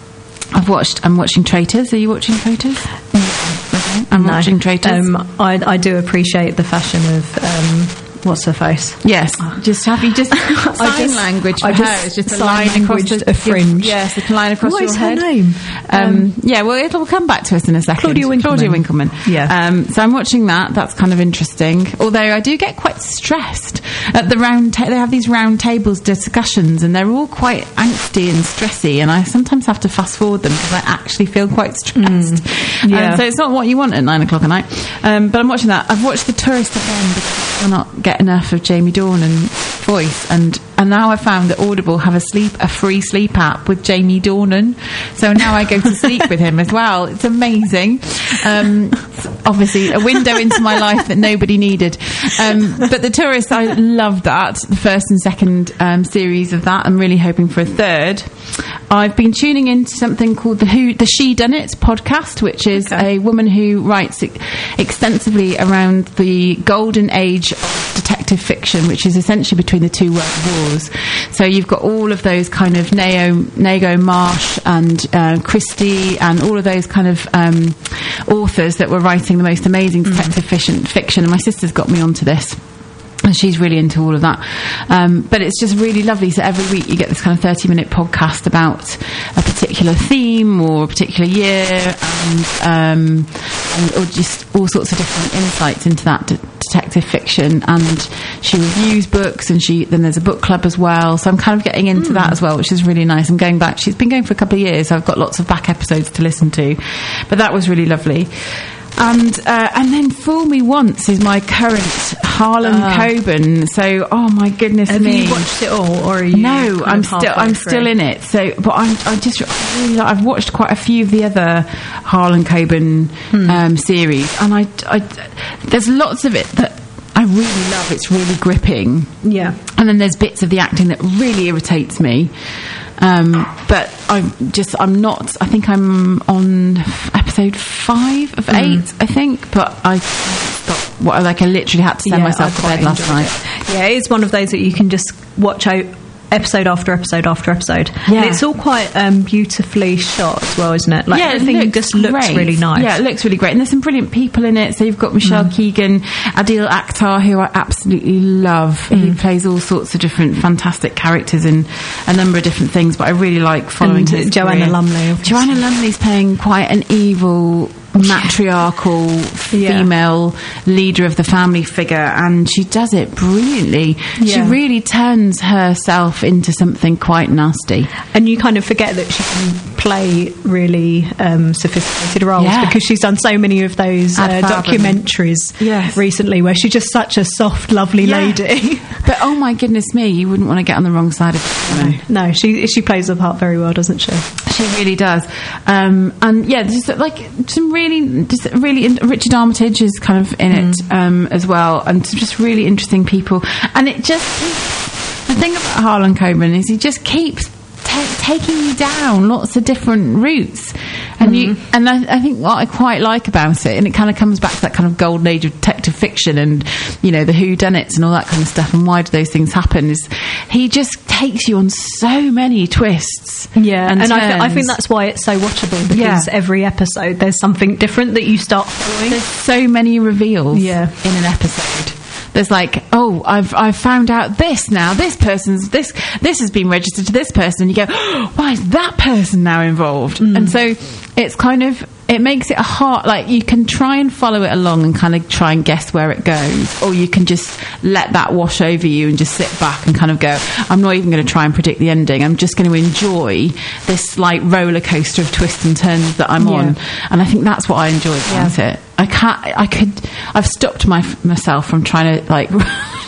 Speaker 7: I've watched. I'm watching Traitors. Are you watching Traitors? Okay. I'm
Speaker 6: No.
Speaker 7: watching Traitors.
Speaker 6: Um, I, I do appreciate the fashion of um, what's her face.
Speaker 7: Yes, just have you just sign
Speaker 6: just-
Speaker 7: language for
Speaker 6: I
Speaker 7: her.
Speaker 6: just
Speaker 7: It's just a
Speaker 6: sign
Speaker 7: line across the
Speaker 6: languaged a fringe.
Speaker 7: Yes, a line across
Speaker 6: What
Speaker 7: your
Speaker 6: is her
Speaker 7: head.
Speaker 6: name?
Speaker 7: Um,
Speaker 6: Um,
Speaker 7: yeah, well, it'll come back to us in a second.
Speaker 6: Claudia Winkleman.
Speaker 7: Claudia Winkleman.
Speaker 6: Yeah.
Speaker 7: Um, so I'm watching that. That's kind of interesting. Although I do get quite stressed at the round. Ta- they have these round tables discussions, and they're all quite angsty and stressy. And I sometimes have to fast forward them because I actually feel quite stressed.
Speaker 6: Mm. Yeah.
Speaker 7: Um, so it's not what you want at nine o'clock at night. Um, but I'm watching that. I've watched The Tourist again because I cannot get enough of Jamie Dornan voice, and and now I found that Audible have a sleep a free sleep app with Jamie Dornan, so now I go to sleep with him as well. It's amazing. Um, it's obviously a window into my life that nobody needed. Um, but The Tourist, I love that, the first and second um, series of that. I'm really hoping for a third. I've been tuning into something called the Who the She Done It podcast, which is
Speaker 6: Okay.
Speaker 7: a woman who writes e- extensively around the golden age of detective fiction, which is essentially between the two world wars. So you've got all of those kind of Neo, Nago Marsh and uh, Christie and all of those kind of um, authors that were writing the most amazing detective fiction, fiction. And my sister's got me onto this. And she's really into all of that. Um, but it's just really lovely. So every week you get this kind of thirty minute podcast about a particular theme or a particular year and, um, and or just all sorts of different insights into that de- detective fiction. And she reviews books, and she then there's a book club as well. So I'm kind of getting into mm. that as well, which is really nice. I'm going back. She's been going for a couple of years, so I've got lots of back episodes to listen to. But that was really lovely. And uh, and then Fool Me Once is my current Harlan
Speaker 6: Uh,
Speaker 7: Coben. So, oh my goodness
Speaker 6: Have
Speaker 7: me!
Speaker 6: you watched it all, or are you?
Speaker 7: No,
Speaker 6: kind
Speaker 7: I'm
Speaker 6: of
Speaker 7: still
Speaker 6: halfway
Speaker 7: I'm
Speaker 6: through?
Speaker 7: still in it. So, but I'm I just I really like, I've watched quite a few of the other Harlan Coben
Speaker 6: Hmm.
Speaker 7: um, series, and I, I there's lots of it that I really love. It's really gripping.
Speaker 6: Yeah.
Speaker 7: And then there's bits of the acting that really irritates me. Um, but I'm just, I'm not, I think I'm on episode five of eight,
Speaker 6: Mm.
Speaker 7: I think, but I stopped, what, like I literally had to send
Speaker 6: Yeah,
Speaker 7: myself
Speaker 6: I
Speaker 7: to bed
Speaker 6: quite
Speaker 7: last
Speaker 6: enjoyed
Speaker 7: night.
Speaker 6: it. Yeah, it's one of those that you can just watch out episode after episode after episode.
Speaker 7: Yeah.
Speaker 6: And it's all quite um, beautifully shot as well, isn't it? Like
Speaker 7: Yeah, it
Speaker 6: everything
Speaker 7: looks
Speaker 6: just looks
Speaker 7: great.
Speaker 6: really nice.
Speaker 7: Yeah, it looks really great. And there's some brilliant people in it. So you've got Michelle
Speaker 6: Mm.
Speaker 7: Keegan, Adil Akhtar, who I absolutely love. He
Speaker 6: Mm.
Speaker 7: plays all sorts of different fantastic characters in a number of different things, but I really like following
Speaker 6: And
Speaker 7: his
Speaker 6: Joanna
Speaker 7: career.
Speaker 6: Lumley, obviously.
Speaker 7: Joanna Lumley's playing quite an evil, matriarchal
Speaker 6: Yeah.
Speaker 7: female leader of the family figure, and she does it brilliantly. She
Speaker 6: Yeah.
Speaker 7: really turns herself into something quite nasty.
Speaker 6: And you kind of forget that she can play really um, sophisticated roles
Speaker 7: Yeah.
Speaker 6: because she's done so many of those uh,
Speaker 7: Ad Fab and-
Speaker 6: documentaries
Speaker 7: Yes.
Speaker 6: recently where she's just such a soft, lovely
Speaker 7: Yeah.
Speaker 6: lady.
Speaker 7: But oh my goodness me, you wouldn't want to get on the wrong side of it. woman.
Speaker 6: No, she she plays the part very well, doesn't she?
Speaker 7: She really does. Um, and yeah, just like some really, just really, in- Richard Armitage is kind of in it um, as well, and some just really interesting people. And it just, the thing about Harlan Coben is he just keeps ta- taking you down lots of different routes. And you, and I, I think what I quite like about it, and it kind of comes back to that kind of golden age of detective fiction and, you know, the whodunits and all that kind of stuff, and why do those things happen, is he just takes you on so many twists.
Speaker 6: Yeah, and,
Speaker 7: and
Speaker 6: I, th- I think
Speaker 7: turns.
Speaker 6: that's why it's so watchable, because
Speaker 7: Yeah.
Speaker 6: every episode there's something different that you start following.
Speaker 7: There's so many reveals
Speaker 6: Yeah.
Speaker 7: in an episode. There's like, oh, I've I've found out this now. This person's this this has been registered to this person. And you go, oh, why is that person now involved? And so it's kind of, it makes it a hard, like you can try and follow it along and kind of try and guess where it goes, or you can just let that wash over you and just sit back and kind of go, I'm not even going to try and predict the ending. I'm just going to enjoy this like roller coaster of twists and turns that I'm
Speaker 6: Yeah.
Speaker 7: on. And I think that's what I enjoy about
Speaker 6: Yeah.
Speaker 7: it. I can't, I could, I've stopped my, myself from trying to like,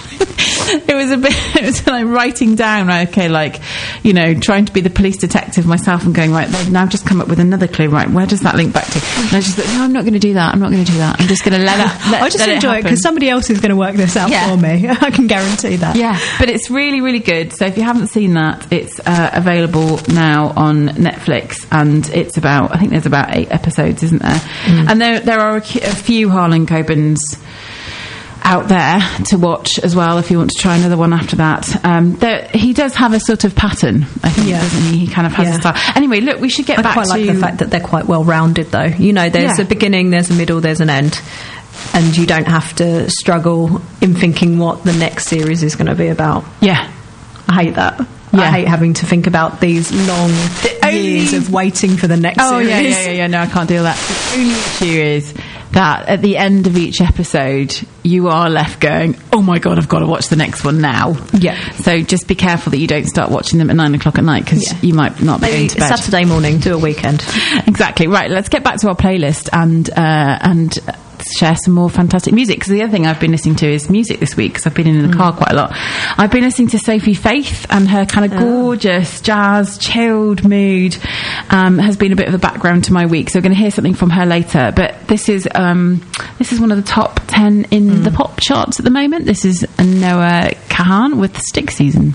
Speaker 7: it was a bit, it was like writing down, right, okay, like, you know, trying to be the police detective myself and going, right, they've now just come up with another clue, right, where does that link back to? And I just thought, no, I'm not going to do that, I'm not going to do that, I'm just going to let it, let,
Speaker 6: I just
Speaker 7: let
Speaker 6: enjoy it
Speaker 7: happen.
Speaker 6: because somebody else is going to work this out
Speaker 7: Yeah.
Speaker 6: for me. I can guarantee that.
Speaker 7: Yeah, but it's really, really good. So if you haven't seen that, it's uh, available now on Netflix, and it's about, I think there's about eight episodes, isn't there? And there there are a, cu- a few Harlan Coben's out there to watch as well if you want to try another one after that. Um, there, he does have a sort of pattern, I think,
Speaker 6: Yeah.
Speaker 7: doesn't he? He kind of has
Speaker 6: Yeah.
Speaker 7: a style. Anyway, look, we should get
Speaker 6: I
Speaker 7: back
Speaker 6: quite
Speaker 7: to...
Speaker 6: like the fact that they're quite well rounded, though. You know, there's
Speaker 7: Yeah.
Speaker 6: a beginning, there's a middle, there's an end, and you don't have to struggle in thinking what the next series is going to be about.
Speaker 7: Yeah.
Speaker 6: I hate that.
Speaker 7: Yeah.
Speaker 6: I hate having to think about these long
Speaker 7: only-
Speaker 6: years of waiting for the next
Speaker 7: Oh,
Speaker 6: series.
Speaker 7: yeah, yeah, yeah, yeah, no, I can't deal with that. The only issue is that at the end of each episode, you are left going, oh my God, I've got to watch the next one now.
Speaker 6: Yeah.
Speaker 7: So just be careful that you don't start watching them at nine o'clock at night, because
Speaker 6: Yeah.
Speaker 7: you might not be
Speaker 6: Maybe
Speaker 7: going to bed.
Speaker 6: Saturday morning, do a weekend.
Speaker 7: Exactly. Right, let's get back to our playlist and uh, and share some more fantastic music, because the other thing I've been listening to is music this week, because I've been in the car quite a lot. I've been listening to Sophie Faith, and her kind of gorgeous jazz chilled mood um, has been a bit of the background to my week, so we're going to hear something from her later. But this is um, this is one of the top ten in the pop charts at the moment. This is Noah Kahan with Stick Season.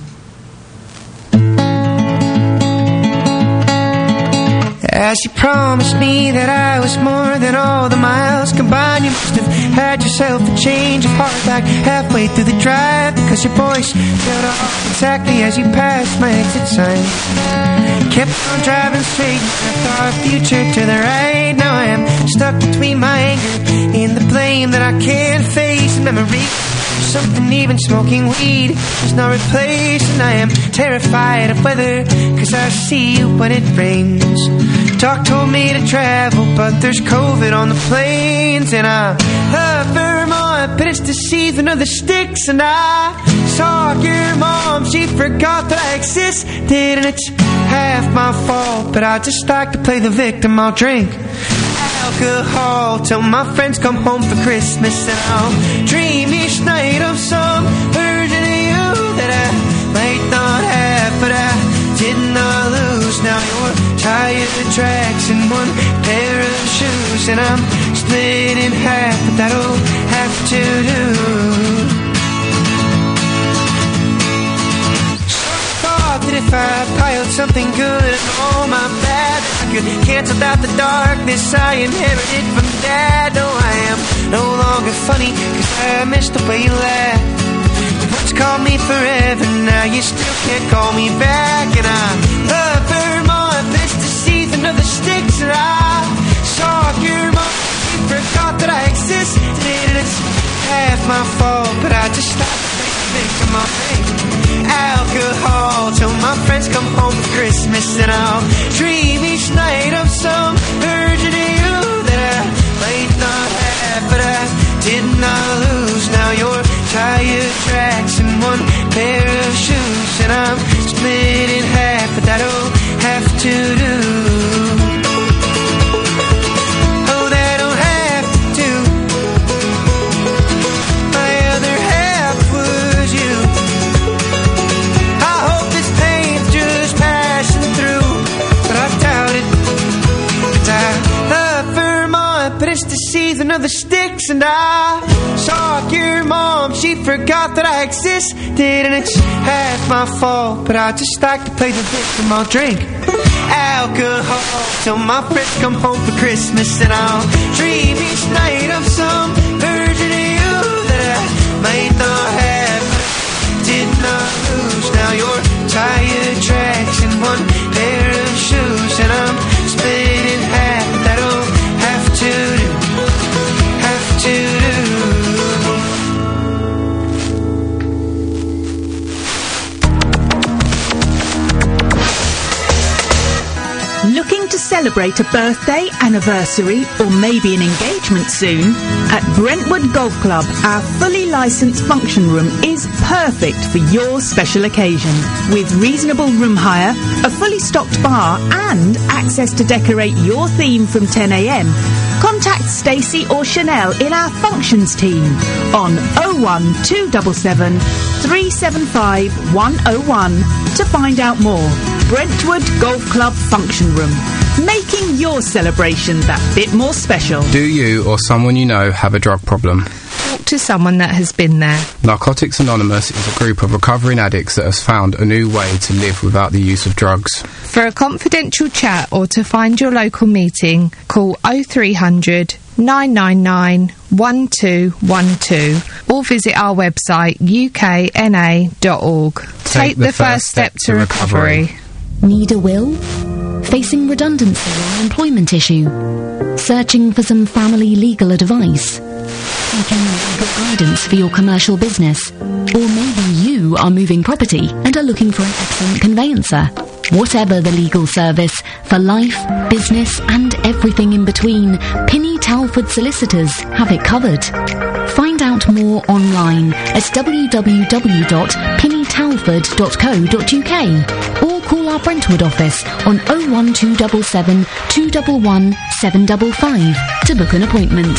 Speaker 8: As you promised me that I was more than all the miles combined, you must have had yourself a change of heart back halfway through the drive, because your voice trailed off exactly as you passed my exit sign. Kept on driving straight, I thought future to the right. Now I am stuck between my anger and the blame that I can't face. Memory, something even smoking weed does not replace. And I am terrified of weather, cause I see you when it rains. Doc told me to travel, but there's COVID on the planes. And I love Vermont, but it's the season of the sticks. And I saw your mom, she forgot that I existed. And it's half my fault, but I just like to play the victim. I'll drink alcohol till my friends come home for Christmas, and I'll dream each night of some version of you that I might not have, but I did not lose. Now you're tired tracks and one pair of shoes, and I'm split in half, but that'll have to do. That if I piled something good and all my bad, I could cancel out the darkness I inherited from Dad. No, I am no longer funny, cause I miss the way you laugh. You once called me forever, now you still can't call me back. And I love Vermont, but it's the season of the sticks. And I saw your mom, she forgot that I existed. And it's half my fault, but I just stopped to think the victim of me. Alcohol till my friends come home for Christmas, and I'll dream each night of some version of you that I might not have, but I did not lose. Now you're tired tracks and one pair of shoes, and I'm split in half, but that'll have to do. Oh, that'll have to do. My other half was you. It's the season of the sticks, and I saw your mom, she forgot that I existed. And it's half my fault, but I just like to play the victim. I'll drink alcohol till my friends come home for Christmas, and I'll dream each night of some version of you that I might not have, did not lose. Now you're tired tracks and one pair of shoes, and I'm split in half. That'll have to do, have to do.
Speaker 9: Looking to celebrate a birthday, anniversary, or maybe an engagement soon? At Brentwood Golf Club, our fully licensed function room is perfect for your special occasion. With reasonable room hire, a fully stocked bar, and access to decorate your theme from ten a m, contact Stacey or Chanel in our functions team on oh one two seven seven, three seven five, one oh one to find out more. Brentwood Golf Club Function Room, making your celebration that bit more special.
Speaker 10: Do you or someone you know have a drug problem?
Speaker 11: Talk to someone that has been there.
Speaker 10: Narcotics Anonymous is a group of recovering addicts that has found a new way to live without the use of drugs.
Speaker 11: For a confidential chat or to find your local meeting, call oh three hundred, nine nine nine, one two one two or visit our website u k n a dot org. Take, Take the, the first step, step to recovery. recovery.
Speaker 12: Need a will? Facing redundancy or an employment issue? Searching for some family legal advice? Seeking legal guidance for your commercial business? Or maybe you are moving property and are looking for an excellent conveyancer? Whatever the legal service, for life, business and everything in between, Pinney Talford Solicitors have it covered. Find out more online at w w w dot pinney talford dot co dot u k or call our Brentwood office on oh one two seven seven, two one one, seven five five to book an appointment.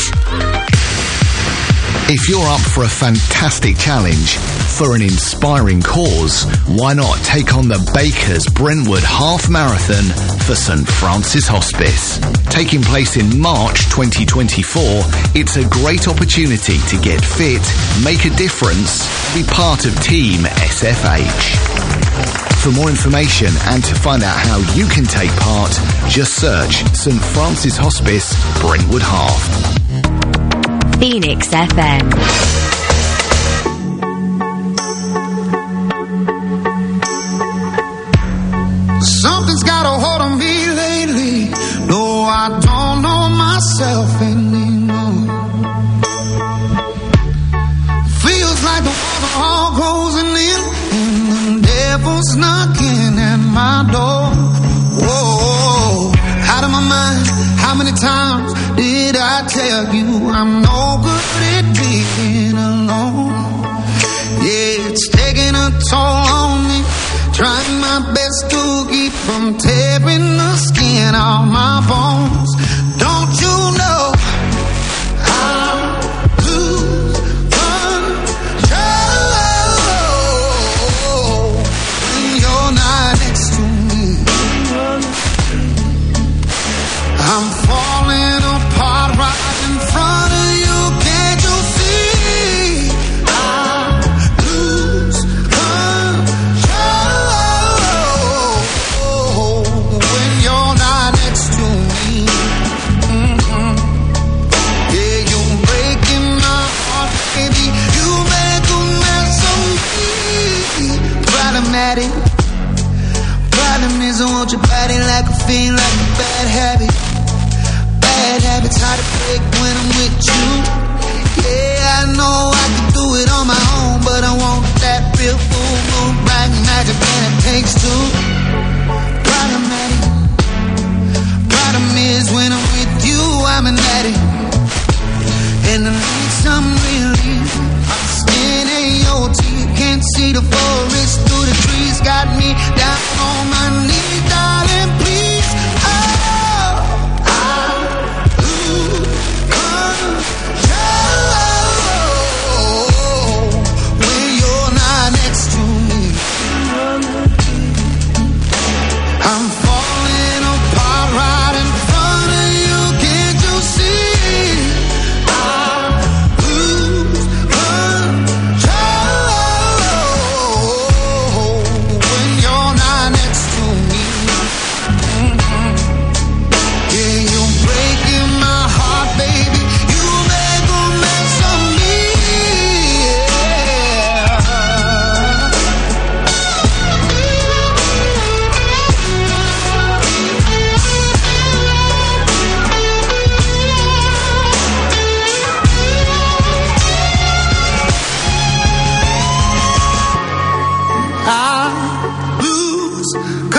Speaker 13: If you're up for a fantastic challenge, for an inspiring cause, why not take on the Bakers Brentwood Half Marathon for St Francis Hospice? Taking place in March twenty twenty-four, it's a great opportunity to get fit, make a difference, be part of Team S F H. For more information and to find out how you can take part, just search St Francis Hospice Brentwood Half.
Speaker 12: Phoenix F M.
Speaker 8: Something's got a hold on me lately. No, I don't know myself anymore. Feels like the water all closing in and the devil's knocking at my door. Whoa, out of my mind. How many times did I tell you I'm no good at being alone? Yeah, it's taking a toll on me. Trying my best to keep from tearing the skin off my bones. Don't you know I lose control when you're not next to me? I'm falling apart right in front of you. Can't you see? I lose control when you're not next to me. Mm-hmm. Yeah, you're breaking my heart, baby. You make a mess of me. Problematic. Problem is I want your body like a fiend, like a bad habit. Bad habits hard to break when I'm with you. Yeah, I know I can do it on my own, but I want that real full moon black magic and it takes two. Problematic. Problem is when I'm with you, I'm an addict. And I need some relief. My skin ain't your teeth. Can't see the forest through the trees. Got me down on my knees, darling, please. I'm falling apart right in front of you. Can't you see? I lose control when you're not next to me. Mm-hmm. Yeah, you're breaking my heart, baby. You make a mess of me. I lose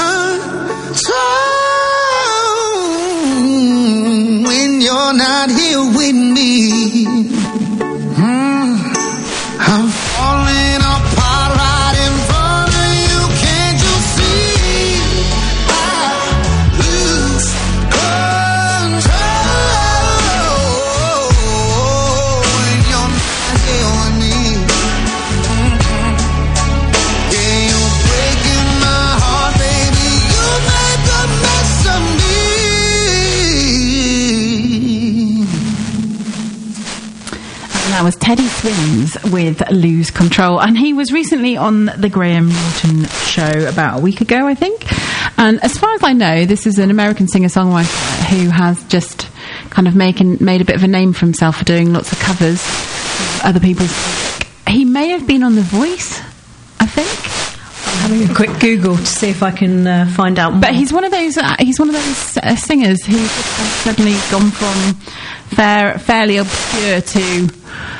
Speaker 8: control when you're not here with me. Mm. I'm falling apart right in front of you. Can't you see? I lose control when you're not here with me. Yeah, you're breaking my heart, baby. You make a mess of me.
Speaker 7: And that was Teddy Swims with Lose Control. And he was recently on the Graham Norton show about a week ago, I think. And as far as I know, this is an American singer-songwriter who has just kind of making made a bit of a name for himself for doing lots of covers of other people's music. He may have been on The Voice, I think.
Speaker 6: I'm having a quick Google to see if I can uh, find out more.
Speaker 7: But he's one of those. Uh, he's one of those uh, singers who's just suddenly gone from fair, fairly obscure to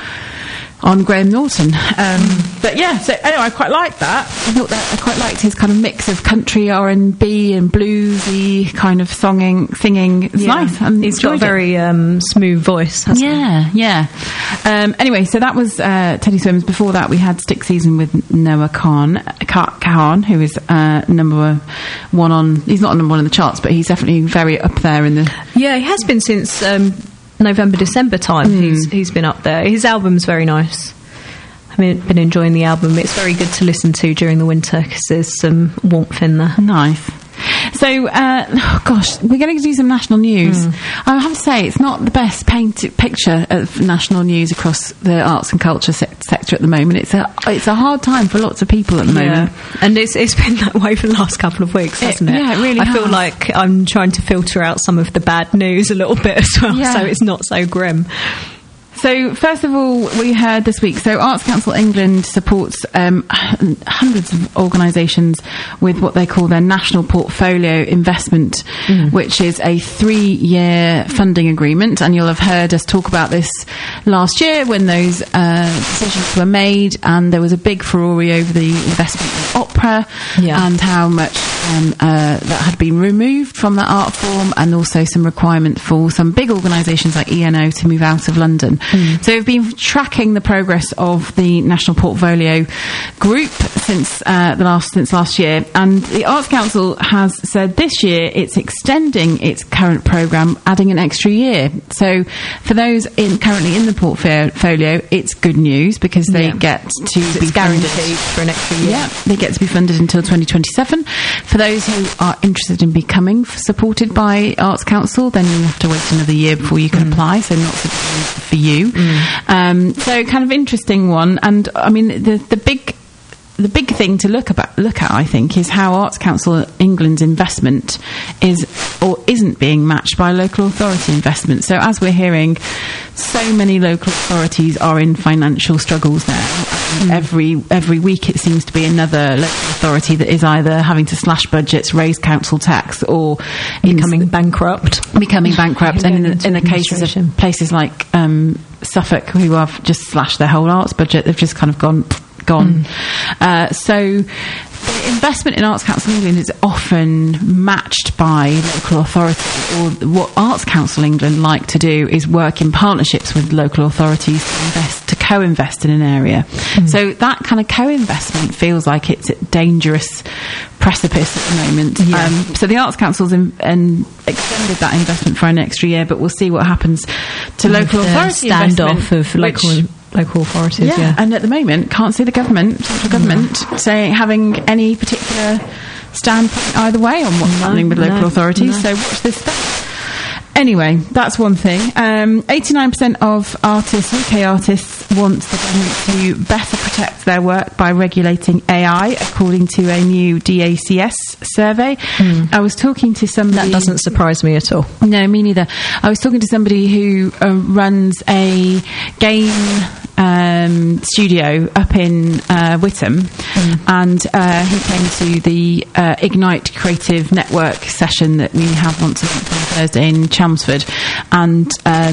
Speaker 7: on Graham Norton. Um, but yeah, so anyway, I quite liked that. I thought that I quite liked his kind of mix of country, R and B and bluesy kind of songing, singing. It's
Speaker 6: yeah.
Speaker 7: nice. And
Speaker 6: he's got a very um, smooth voice, hasn't
Speaker 7: yeah, he? Yeah, yeah. Um, anyway, so that was uh, Teddy Swims. Before that, we had Stick Season with Noah Khan, Kahan, who is uh, number one on. He's not number one in the charts, but he's definitely very up there in the.
Speaker 6: Yeah, he has been since. Um, November, December time. Mm. He's he's been up there. His album's very nice. I've been, been enjoying the album. It's very good to listen to during the winter because there's some warmth in there.
Speaker 7: Nice. So, uh, oh gosh, we're going to do some national news. Mm. I have to say, it's not the best painted picture of national news across the arts and culture se- sector at the moment. It's a it's a hard time for lots of people at the
Speaker 6: yeah.
Speaker 7: moment,
Speaker 6: and it's it's been that way for the last couple of weeks, hasn't it?
Speaker 7: it? Yeah, it really.
Speaker 6: I
Speaker 7: has.
Speaker 6: feel like I'm trying to filter out some of the bad news a little bit as well, yeah. so it's not so grim.
Speaker 7: So, first of all, we heard this week, so Arts Council England supports um, hundreds of organisations with what they call their National Portfolio Investment, mm. which is a three-year funding agreement. And you'll have heard us talk about this last year when those uh, decisions were made, and there was a big furore over the investment in opera
Speaker 6: yeah.
Speaker 7: and how much um, uh, that had been removed from that art form, and also some requirement for some big organisations like E N O to move out of London. Mm. So we've been tracking the progress of the National Portfolio Group since uh, the last since last year, and the Arts Council has said this year it's extending its current programme, adding an extra year. So for those in, currently in the portfolio, it's good news because they yeah. get to
Speaker 6: it's
Speaker 7: be
Speaker 6: guaranteed
Speaker 7: funded
Speaker 6: for an extra year.
Speaker 7: Yeah, they get to be funded until twenty twenty-seven. For those who are interested in becoming supported by Arts Council, then you have to wait another year before you can mm. apply. So not for you. Mm. Um, so kind of interesting one, and I mean the the big the big thing to look about look at I think is how Arts Council England's investment is or isn't being matched by local authority investment. So as we're hearing, so many local authorities are in financial struggles now. Mm. Every every week it seems to be another local authority that is either having to slash budgets, raise council tax, or
Speaker 6: becoming in, bankrupt.
Speaker 7: Becoming bankrupt, and in, in the cases of places like um, Suffolk, who have just slashed their whole arts budget, they've just kind of gone gone. Mm. Uh, so the investment in Arts Council England is often matched by local authorities, or what Arts Council England like to do is work in partnerships with local authorities to invest, to co-invest in an area. Mm. So that kind of co-investment feels like it's at dangerous precipice at the moment.
Speaker 6: Yeah.
Speaker 7: Um, so the Arts Council's in, in extended that investment for an extra year, but we'll see what happens to
Speaker 6: With
Speaker 7: local authority
Speaker 6: standoff of local
Speaker 7: which,
Speaker 6: local authorities.
Speaker 7: Yeah.
Speaker 6: yeah,
Speaker 7: and at the moment can't see the government, central government, mm. saying having any particular standpoint either way on what's no, happening with local
Speaker 6: no,
Speaker 7: authorities.
Speaker 6: No.
Speaker 7: So watch this space. Anyway, that's one thing. Um, eighty-nine percent of artists, U K artists, want the government to better protect their work by regulating A I, according to a new D A C S survey. Mm. I was talking to somebody...
Speaker 6: That doesn't surprise me at all.
Speaker 7: No, me neither. I was talking to somebody who uh, runs a game... Um, studio up in uh, Whittam, mm. and uh, he came to the uh, Ignite Creative Network session that we have once a month on Thursday in Chelmsford, and uh,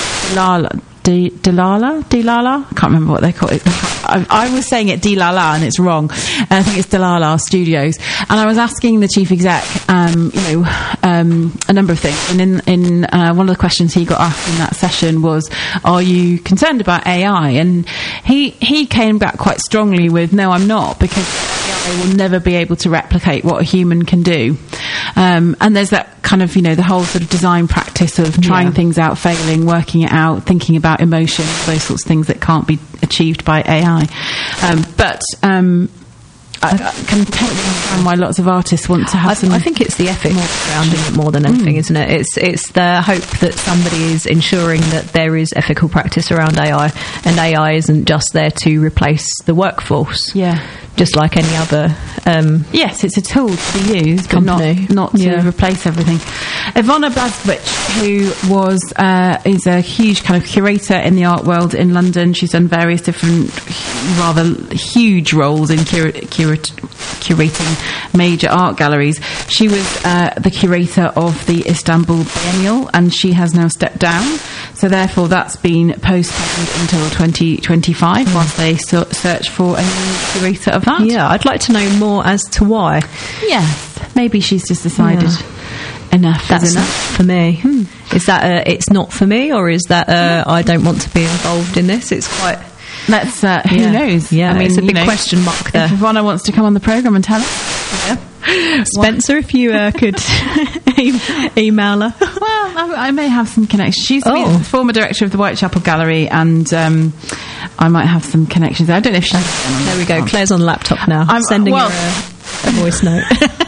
Speaker 7: Lala. D- Delala? Delala? I can't remember what they call it. I, I was saying it Delala and it's wrong. I think it's Delala Studios. And I was asking the chief exec, um, you know, um, a number of things. And in, in uh, one of the questions he got asked in that session was, are you concerned about A I? And he, he came back quite strongly with, no, I'm not, because A I will never be able to replicate what a human can do. Um, and there's that kind of, you know, the whole sort of design practice of trying yeah. things out, failing, working it out, thinking about emotion, those sorts of things that can't be achieved by A I. Um, but um, I, I can totally understand why lots of artists want to have
Speaker 6: I,
Speaker 7: some...
Speaker 6: I think it's the ethics surrounding it more than anything, mm. isn't it? It's it's the hope that somebody is ensuring that there is ethical practice around A I, and A I isn't just there to replace the workforce.
Speaker 7: Yeah.
Speaker 6: Just like any other... Um,
Speaker 7: yes, it's a tool to be used,
Speaker 6: company.
Speaker 7: but not, not to
Speaker 6: yeah.
Speaker 7: replace everything. Ivona Blazwicz, who was uh, is a huge kind of curator in the art world in London. She's done various different, rather huge roles in cura- cura- curating major art galleries. She was uh, the curator of the Istanbul Biennial, and she has now stepped down. So therefore, that's been postponed until twenty twenty-five, mm. whilst they so- search for a new curator of that.
Speaker 6: Yeah, I'd like to know more as to why.
Speaker 7: Yes, maybe she's just decided
Speaker 6: yeah.
Speaker 7: enough
Speaker 6: That's
Speaker 7: is enough
Speaker 6: for me. Hmm. Is that uh, it's not for me, or is that uh, I don't want to be involved in this? It's quite.
Speaker 7: Let's. Uh,
Speaker 6: yeah.
Speaker 7: Who knows?
Speaker 6: Yeah,
Speaker 7: I mean,
Speaker 6: it's a big
Speaker 7: know,
Speaker 6: question mark there.
Speaker 7: If Ivona wants to come on the programme and tell us,
Speaker 6: yeah. Spencer, if you uh, could e- email her.
Speaker 7: Well, I, I may have some connections. She's
Speaker 6: oh.
Speaker 7: the former director of the Whitechapel Gallery, and um, I might have some connections. I don't know if she's.
Speaker 6: There we go. Claire's on the laptop now. I'm sending well, her a, a voice note.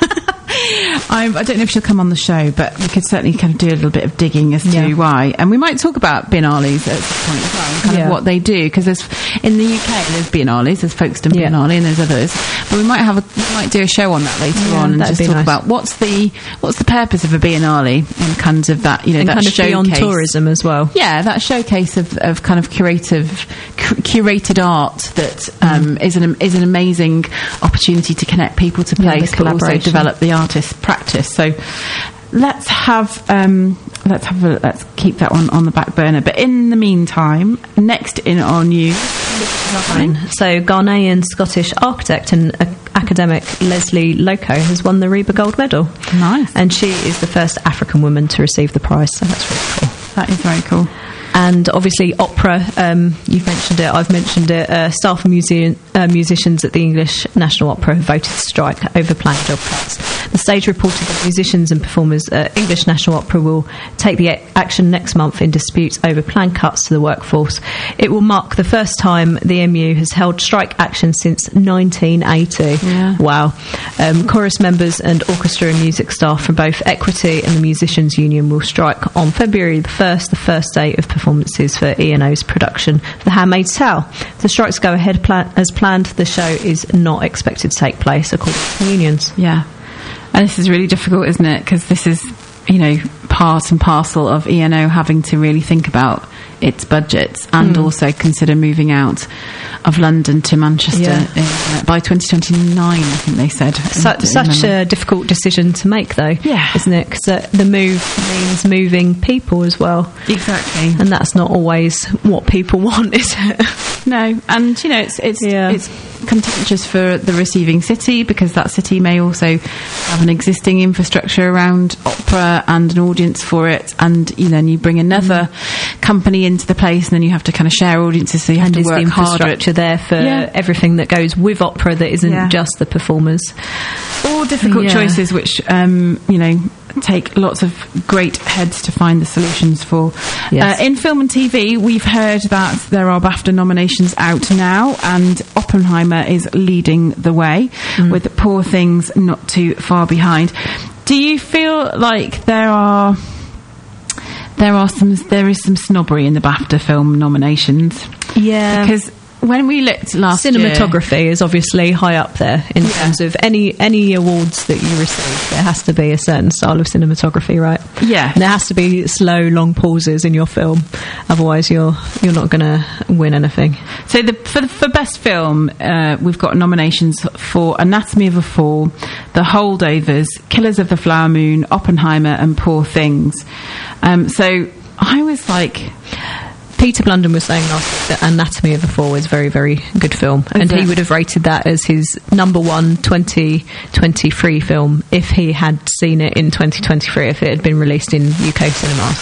Speaker 7: I'm, I don't know if she'll come on the show, but we could certainly kind of do a little bit of digging as to
Speaker 6: yeah.
Speaker 7: why. And we might talk about Biennales at this point as well, and kind yeah. of what they do, because there's in the U K there's Biennales, there's Folkestone yeah. Biennale, and there's others. But we might have a, we might do a show on that later yeah, on, and just talk nice. about what's the what's the purpose of a Biennale and kind of that you know
Speaker 6: and
Speaker 7: that
Speaker 6: kind of
Speaker 7: showcase.
Speaker 6: Beyond tourism as well.
Speaker 7: Yeah, that showcase of, of kind of curative cu- curated art that um, mm. is an is an amazing opportunity to connect people to place, yeah, but also develop the artist's practice. So let's have um, let's have a, let's keep that one on the back burner. But in the meantime, next in our news,
Speaker 6: so Ghanaian Scottish architect and uh, academic Leslie Loko has won the Reba Gold Medal.
Speaker 7: Nice,
Speaker 6: and she is the first African woman to receive the prize. So that's really cool.
Speaker 7: That is very cool.
Speaker 6: And obviously opera, um, you've mentioned it, I've mentioned it, uh, staff and muse- uh, musicians at the English National Opera have voted to strike over planned job cuts. The stage reported that musicians and performers at English National Opera will take the action next month in disputes over planned cuts to the workforce. It will mark the first time the M U has held strike action since nineteen eighty.
Speaker 7: Yeah.
Speaker 6: Wow. Um, chorus members and orchestra and music staff from both Equity and the Musicians Union will strike on February the first, the first day of performances for E and O's production of The Handmaid's Tale. If the strikes go ahead plan- as planned, the show is not expected to take place according to the unions.
Speaker 7: Yeah. And this is really difficult, isn't it? Because this is, you know, part and parcel of E and O having to really think about its budgets and mm. also consider moving out of London to Manchester yeah. in, uh, by twenty twenty-nine, I think they said.
Speaker 6: Such, such a difficult decision to make, though,
Speaker 7: yeah.
Speaker 6: isn't it? Because uh, the move means moving people as well.
Speaker 7: Exactly.
Speaker 6: And that's not always what people want, is it?
Speaker 7: No. And, you know, it's it's
Speaker 6: yeah.
Speaker 7: it's contentious for the receiving city, because that city may also have an existing infrastructure around opera and an audience for it, and you know, then you bring another mm. company into the place, and then you have to kind of share audiences, so you have
Speaker 6: and
Speaker 7: to work
Speaker 6: the infrastructure
Speaker 7: harder
Speaker 6: there for
Speaker 7: yeah.
Speaker 6: everything that goes with opera that isn't yeah. just the performers.
Speaker 7: All difficult
Speaker 6: yeah.
Speaker 7: choices which um, you know take lots of great heads to find the solutions for.
Speaker 6: Yes.
Speaker 7: Uh, in film and T V, we've heard that there are BAFTA nominations out now, and Oppenheimer is leading the way mm. with Poor Things not too far behind. Do you feel like there are there are some there is some snobbery in the BAFTA film nominations?
Speaker 6: Yeah,
Speaker 7: because when we looked last
Speaker 6: cinematography
Speaker 7: year,
Speaker 6: is obviously high up there in yeah. terms of any any awards that you receive. There has to be a certain style of cinematography, right?
Speaker 7: Yeah,
Speaker 6: and there has to be slow, long pauses in your film. Otherwise, you're you're not going to win anything.
Speaker 7: So, the, for for best film, uh, we've got nominations for Anatomy of a Fall, The Holdovers, Killers of the Flower Moon, Oppenheimer, and Poor Things. Um, so, I was like.
Speaker 6: Peter Blunden was saying last week that Anatomy of a Fall is a very, very good film.
Speaker 7: Is
Speaker 6: and
Speaker 7: it?
Speaker 6: He would have rated that as his number one twenty twenty-three film if he had seen it in twenty twenty-three, if it had been released in U K cinemas.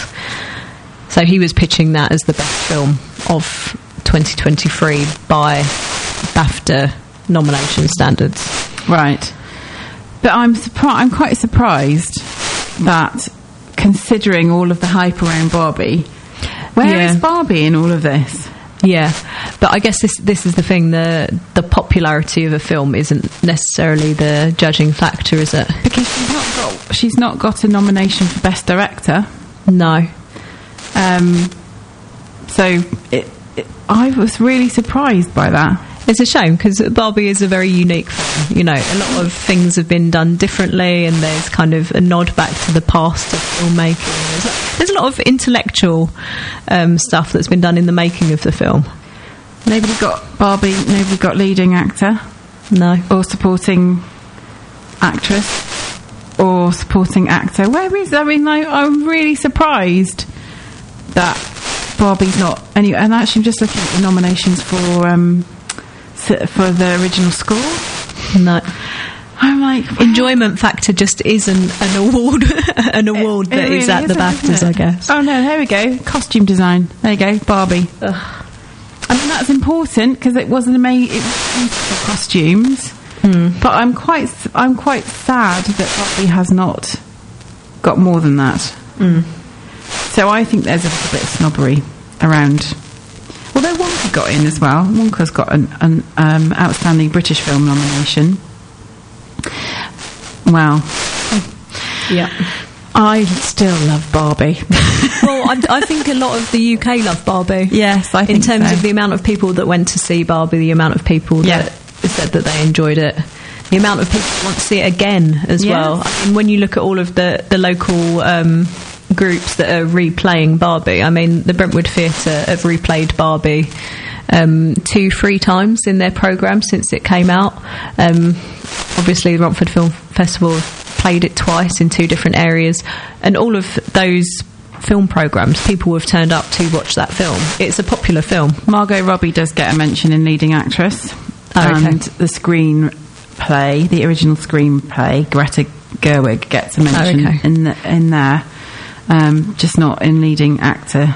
Speaker 6: So he was pitching that as the best film of twenty twenty-three by BAFTA nomination standards.
Speaker 7: Right. But I'm surpri- I'm quite surprised that, considering all of the hype around Barbie, Where yeah. is Barbie in all of this?
Speaker 6: Yeah, but I guess this this is the thing, the the popularity of a film isn't necessarily the judging factor, is it?
Speaker 7: Because she's not got she's not got a nomination for Best Director.
Speaker 6: No.
Speaker 7: Um. So it, it, I was really surprised by that.
Speaker 6: It's a shame because Barbie is a very unique film. You know, a lot of things have been done differently, and there's kind of a nod back to the past of filmmaking. There's, there's a lot of intellectual um, stuff that's been done in the making of the film.
Speaker 7: Nobody got Barbie, nobody got leading actor.
Speaker 6: No.
Speaker 7: Or supporting actress. Or supporting actor. Where is, I mean, like, I'm really surprised that Barbie's not. Any, and actually, I'm just looking at the nominations for um, for the original score.
Speaker 6: No.
Speaker 7: I'm like, wow.
Speaker 6: Enjoyment factor just isn't an award, an award
Speaker 7: it,
Speaker 6: that
Speaker 7: it really
Speaker 6: is at the BAFTAs, I guess.
Speaker 7: Oh no, there we go. Costume design. There you go, Barbie. Ugh. I mean, that's important because it wasn't amazing. It was beautiful costumes. Mm. But I'm quite, I'm quite sad that Barbie has not got more than that.
Speaker 6: Mm.
Speaker 7: So I think there's a little bit of snobbery around. Although Wonka got in as well. Wonka's got an, an um, outstanding British film nomination. Wow.
Speaker 6: Yeah.
Speaker 7: I still love Barbie.
Speaker 6: Well, I, I think a lot of the U K love Barbie.
Speaker 7: Yes, I think
Speaker 6: in terms
Speaker 7: so.
Speaker 6: of the amount of people that went to see Barbie, the amount of people
Speaker 7: yeah.
Speaker 6: that said that they enjoyed it, the amount of people that want to see it again as
Speaker 7: yes.
Speaker 6: well. I mean, when you look at all of the the local um, groups that are replaying Barbie, I mean, the Brentwood Theatre have replayed Barbie um, two, three times in their programme since it came out. Um, obviously, the Romford Film Festival played it twice in two different areas, and all of those film programmes, people have turned up to watch that film. It's a popular film.
Speaker 7: Margot Robbie does get a mention in leading actress.
Speaker 6: Oh, okay.
Speaker 7: And the screenplay, the original screenplay, Greta Gerwig gets a mention
Speaker 6: oh, okay.
Speaker 7: in the, in there, um, just not in leading actor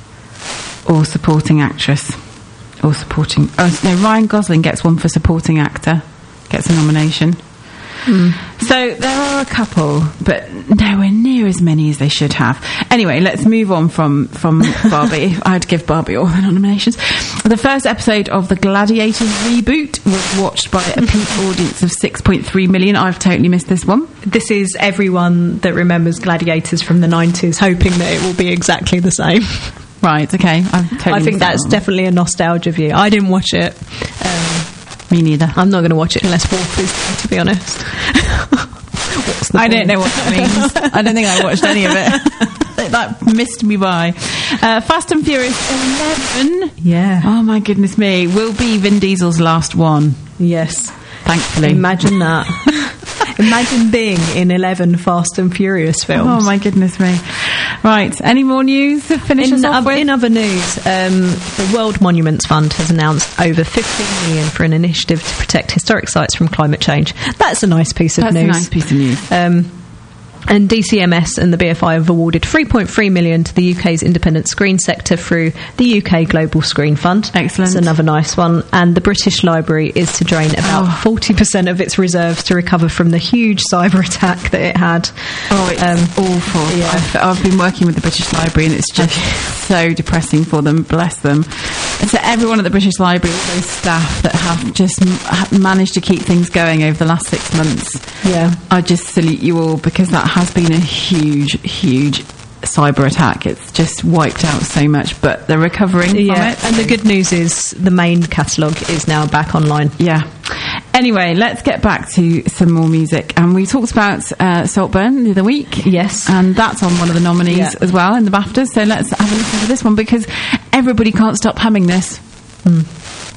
Speaker 7: or supporting actress or supporting. Oh no, Ryan Gosling gets one for supporting actor, gets a nomination. Mm. So there are a couple, but nowhere near as many as they should have. Anyway, let's move on from, from Barbie. I'd give Barbie all the nominations. The first episode of the Gladiators reboot was watched by a peak audience of six point three million. I've totally missed this one.
Speaker 6: This is everyone that remembers Gladiators from the nineties, hoping that it will be exactly the same.
Speaker 7: Right, okay. I've totally
Speaker 6: I think that's that definitely a nostalgia view. I didn't watch it. Um,
Speaker 7: Me neither.
Speaker 6: I'm not going to watch it unless Wolf is there, to be honest. What's the
Speaker 7: I
Speaker 6: point?
Speaker 7: don't know what that means. I don't think I watched any of it. That missed me by. Uh, Fast and Furious eleven.
Speaker 6: Yeah.
Speaker 7: Oh my goodness me. Will be Vin Diesel's last one.
Speaker 6: Yes.
Speaker 7: Thankfully.
Speaker 6: Imagine that. Imagine being in eleven Fast and Furious films.
Speaker 7: Oh my goodness me. Right, any more news to finish
Speaker 6: in,
Speaker 7: us off
Speaker 6: uh,
Speaker 7: with?
Speaker 6: In other news, um, the World Monuments Fund has announced over fifteen million for an initiative to protect historic sites from climate change. That's a nice piece of
Speaker 7: That's
Speaker 6: news.
Speaker 7: That's a nice piece of news.
Speaker 6: Um, and D C M S and the B F I have awarded three point three million to the U K's independent screen sector through the U K Global Screen Fund.
Speaker 7: Excellent.
Speaker 6: That's another nice one. And the British Library is to drain about oh. forty percent of its reserves to recover from the huge cyber attack that it had.
Speaker 7: Oh, it's um, awful. Yeah. I've, I've been working with the British Library and it's just so depressing for them. Bless them. And to everyone at the British Library, all those staff that have just m- managed to keep things going over the last six months.
Speaker 6: Yeah.
Speaker 7: I just salute you all because that has been a huge, huge cyber attack. It's just wiped out so much, but they're recovering
Speaker 6: yeah.
Speaker 7: from it.
Speaker 6: And the good news is the main catalogue is now back online.
Speaker 7: Yeah. Anyway, let's get back to some more music. And we talked about uh, Saltburn the other week.
Speaker 6: Yes.
Speaker 7: And that's on one of the nominees yeah. as well in the BAFTAs. So let's have a listen to this one because everybody can't stop humming this.
Speaker 6: Mm.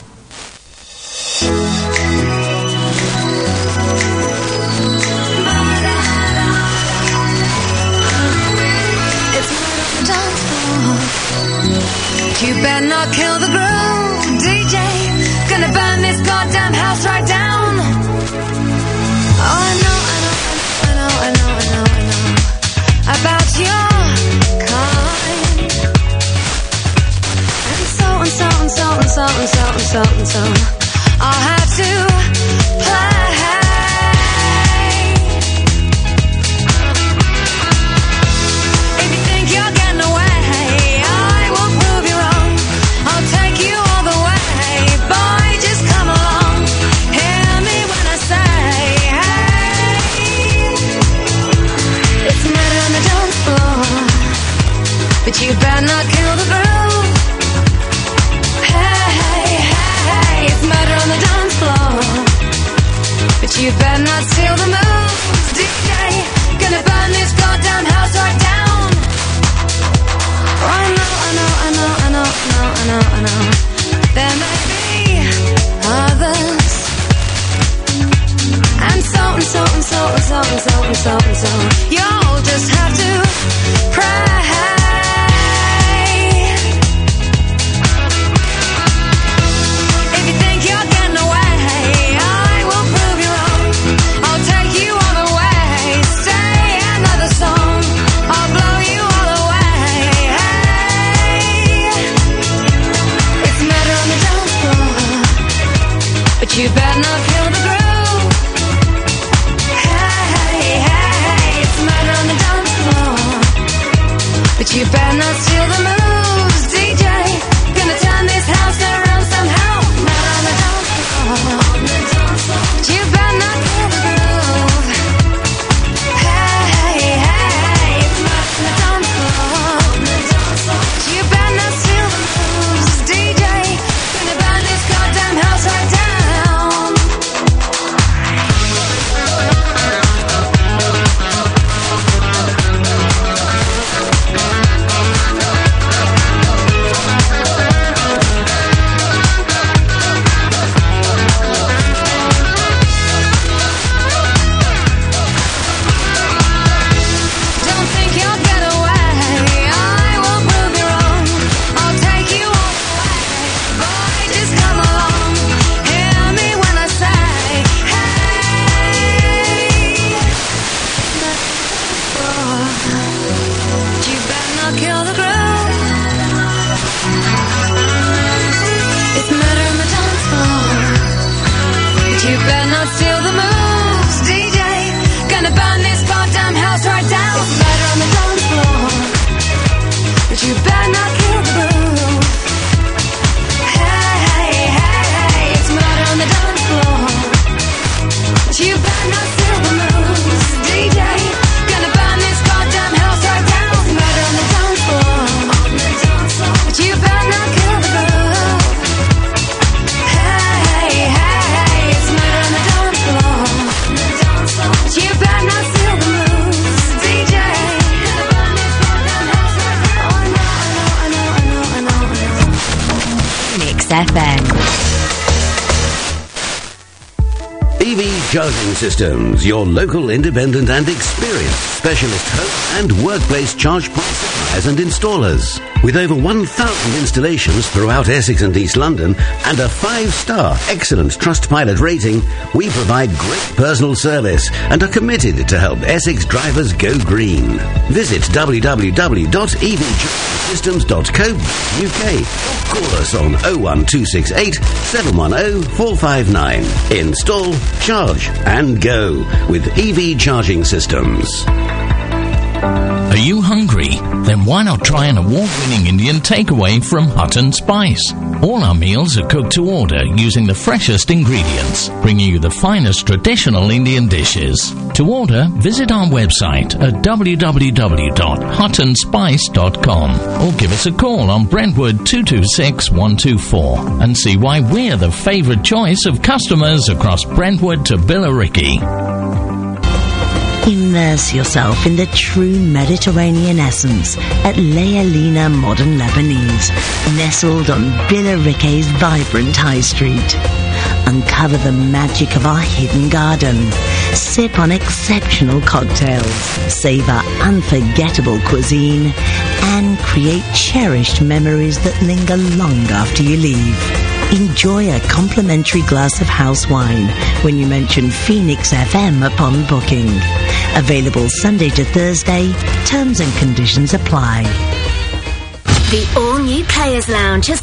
Speaker 14: You better not kill the groove, D J. Gonna burn this goddamn house right down. Oh, I know, I know, I know, I know, I know, I know about your kind. And so and so and so and so and so and so and so I'll have to play. If you think you're getting away, but you better not kill the groove. Hey, hey, hey, hey, it's murder on the you better not steal the moves, D J. Gonna burn this goddamn house right down. Oh, I know, I know, I know, I know, I know, I know, I know. There may be others. And so and so and so and so and so and so and so. You'll just have to pray. If you think you're getting away, I will prove you wrong. I'll take you all the way. Say another song. I'll blow you all away. Hey, it's murder on the dance floor, but you better not kill the groove. But you better not steal the moves, D J. Gonna turn this house around somehow. Not on the dance floor. But you better not kill the groove. Hey, hey, it's not on the dance floor. But you better not steal the moves, D J. Gonna burn this goddamn house right down.
Speaker 15: F M.
Speaker 16: E V Charging Systems, your local independent and experienced specialist home and workplace charge point suppliers and installers. With over one thousand installations throughout Essex and East London and a five-star excellent Trustpilot rating, we provide great personal service and are committed to help Essex drivers go green. Visit w w w dot e v charging systems dot co dot u k or call us on oh one two six eight, seven one oh, four five nine. Install, charge and go with E V Charging Systems.
Speaker 17: Are you hungry? Then why not try an award-winning Indian takeaway from Hut and Spice? All our meals are cooked to order using the freshest ingredients, bringing you the finest traditional Indian dishes. To order, visit our website at w w w dot hut and spice dot com or give us a call on Brentwood two two six, one two four and see why we're the favourite choice of customers across Brentwood to Billericay.
Speaker 15: Immerse yourself in the true Mediterranean essence at Lealina Modern Lebanese, nestled on Billericay's vibrant high street. Uncover the magic of our hidden garden. Sip on exceptional cocktails, savor unforgettable cuisine, and create cherished memories that linger long after you leave. Enjoy a complimentary glass of house wine when you mention Phoenix F M upon booking. Available Sunday to Thursday. Terms and conditions apply.
Speaker 18: The all-new Players Lounge has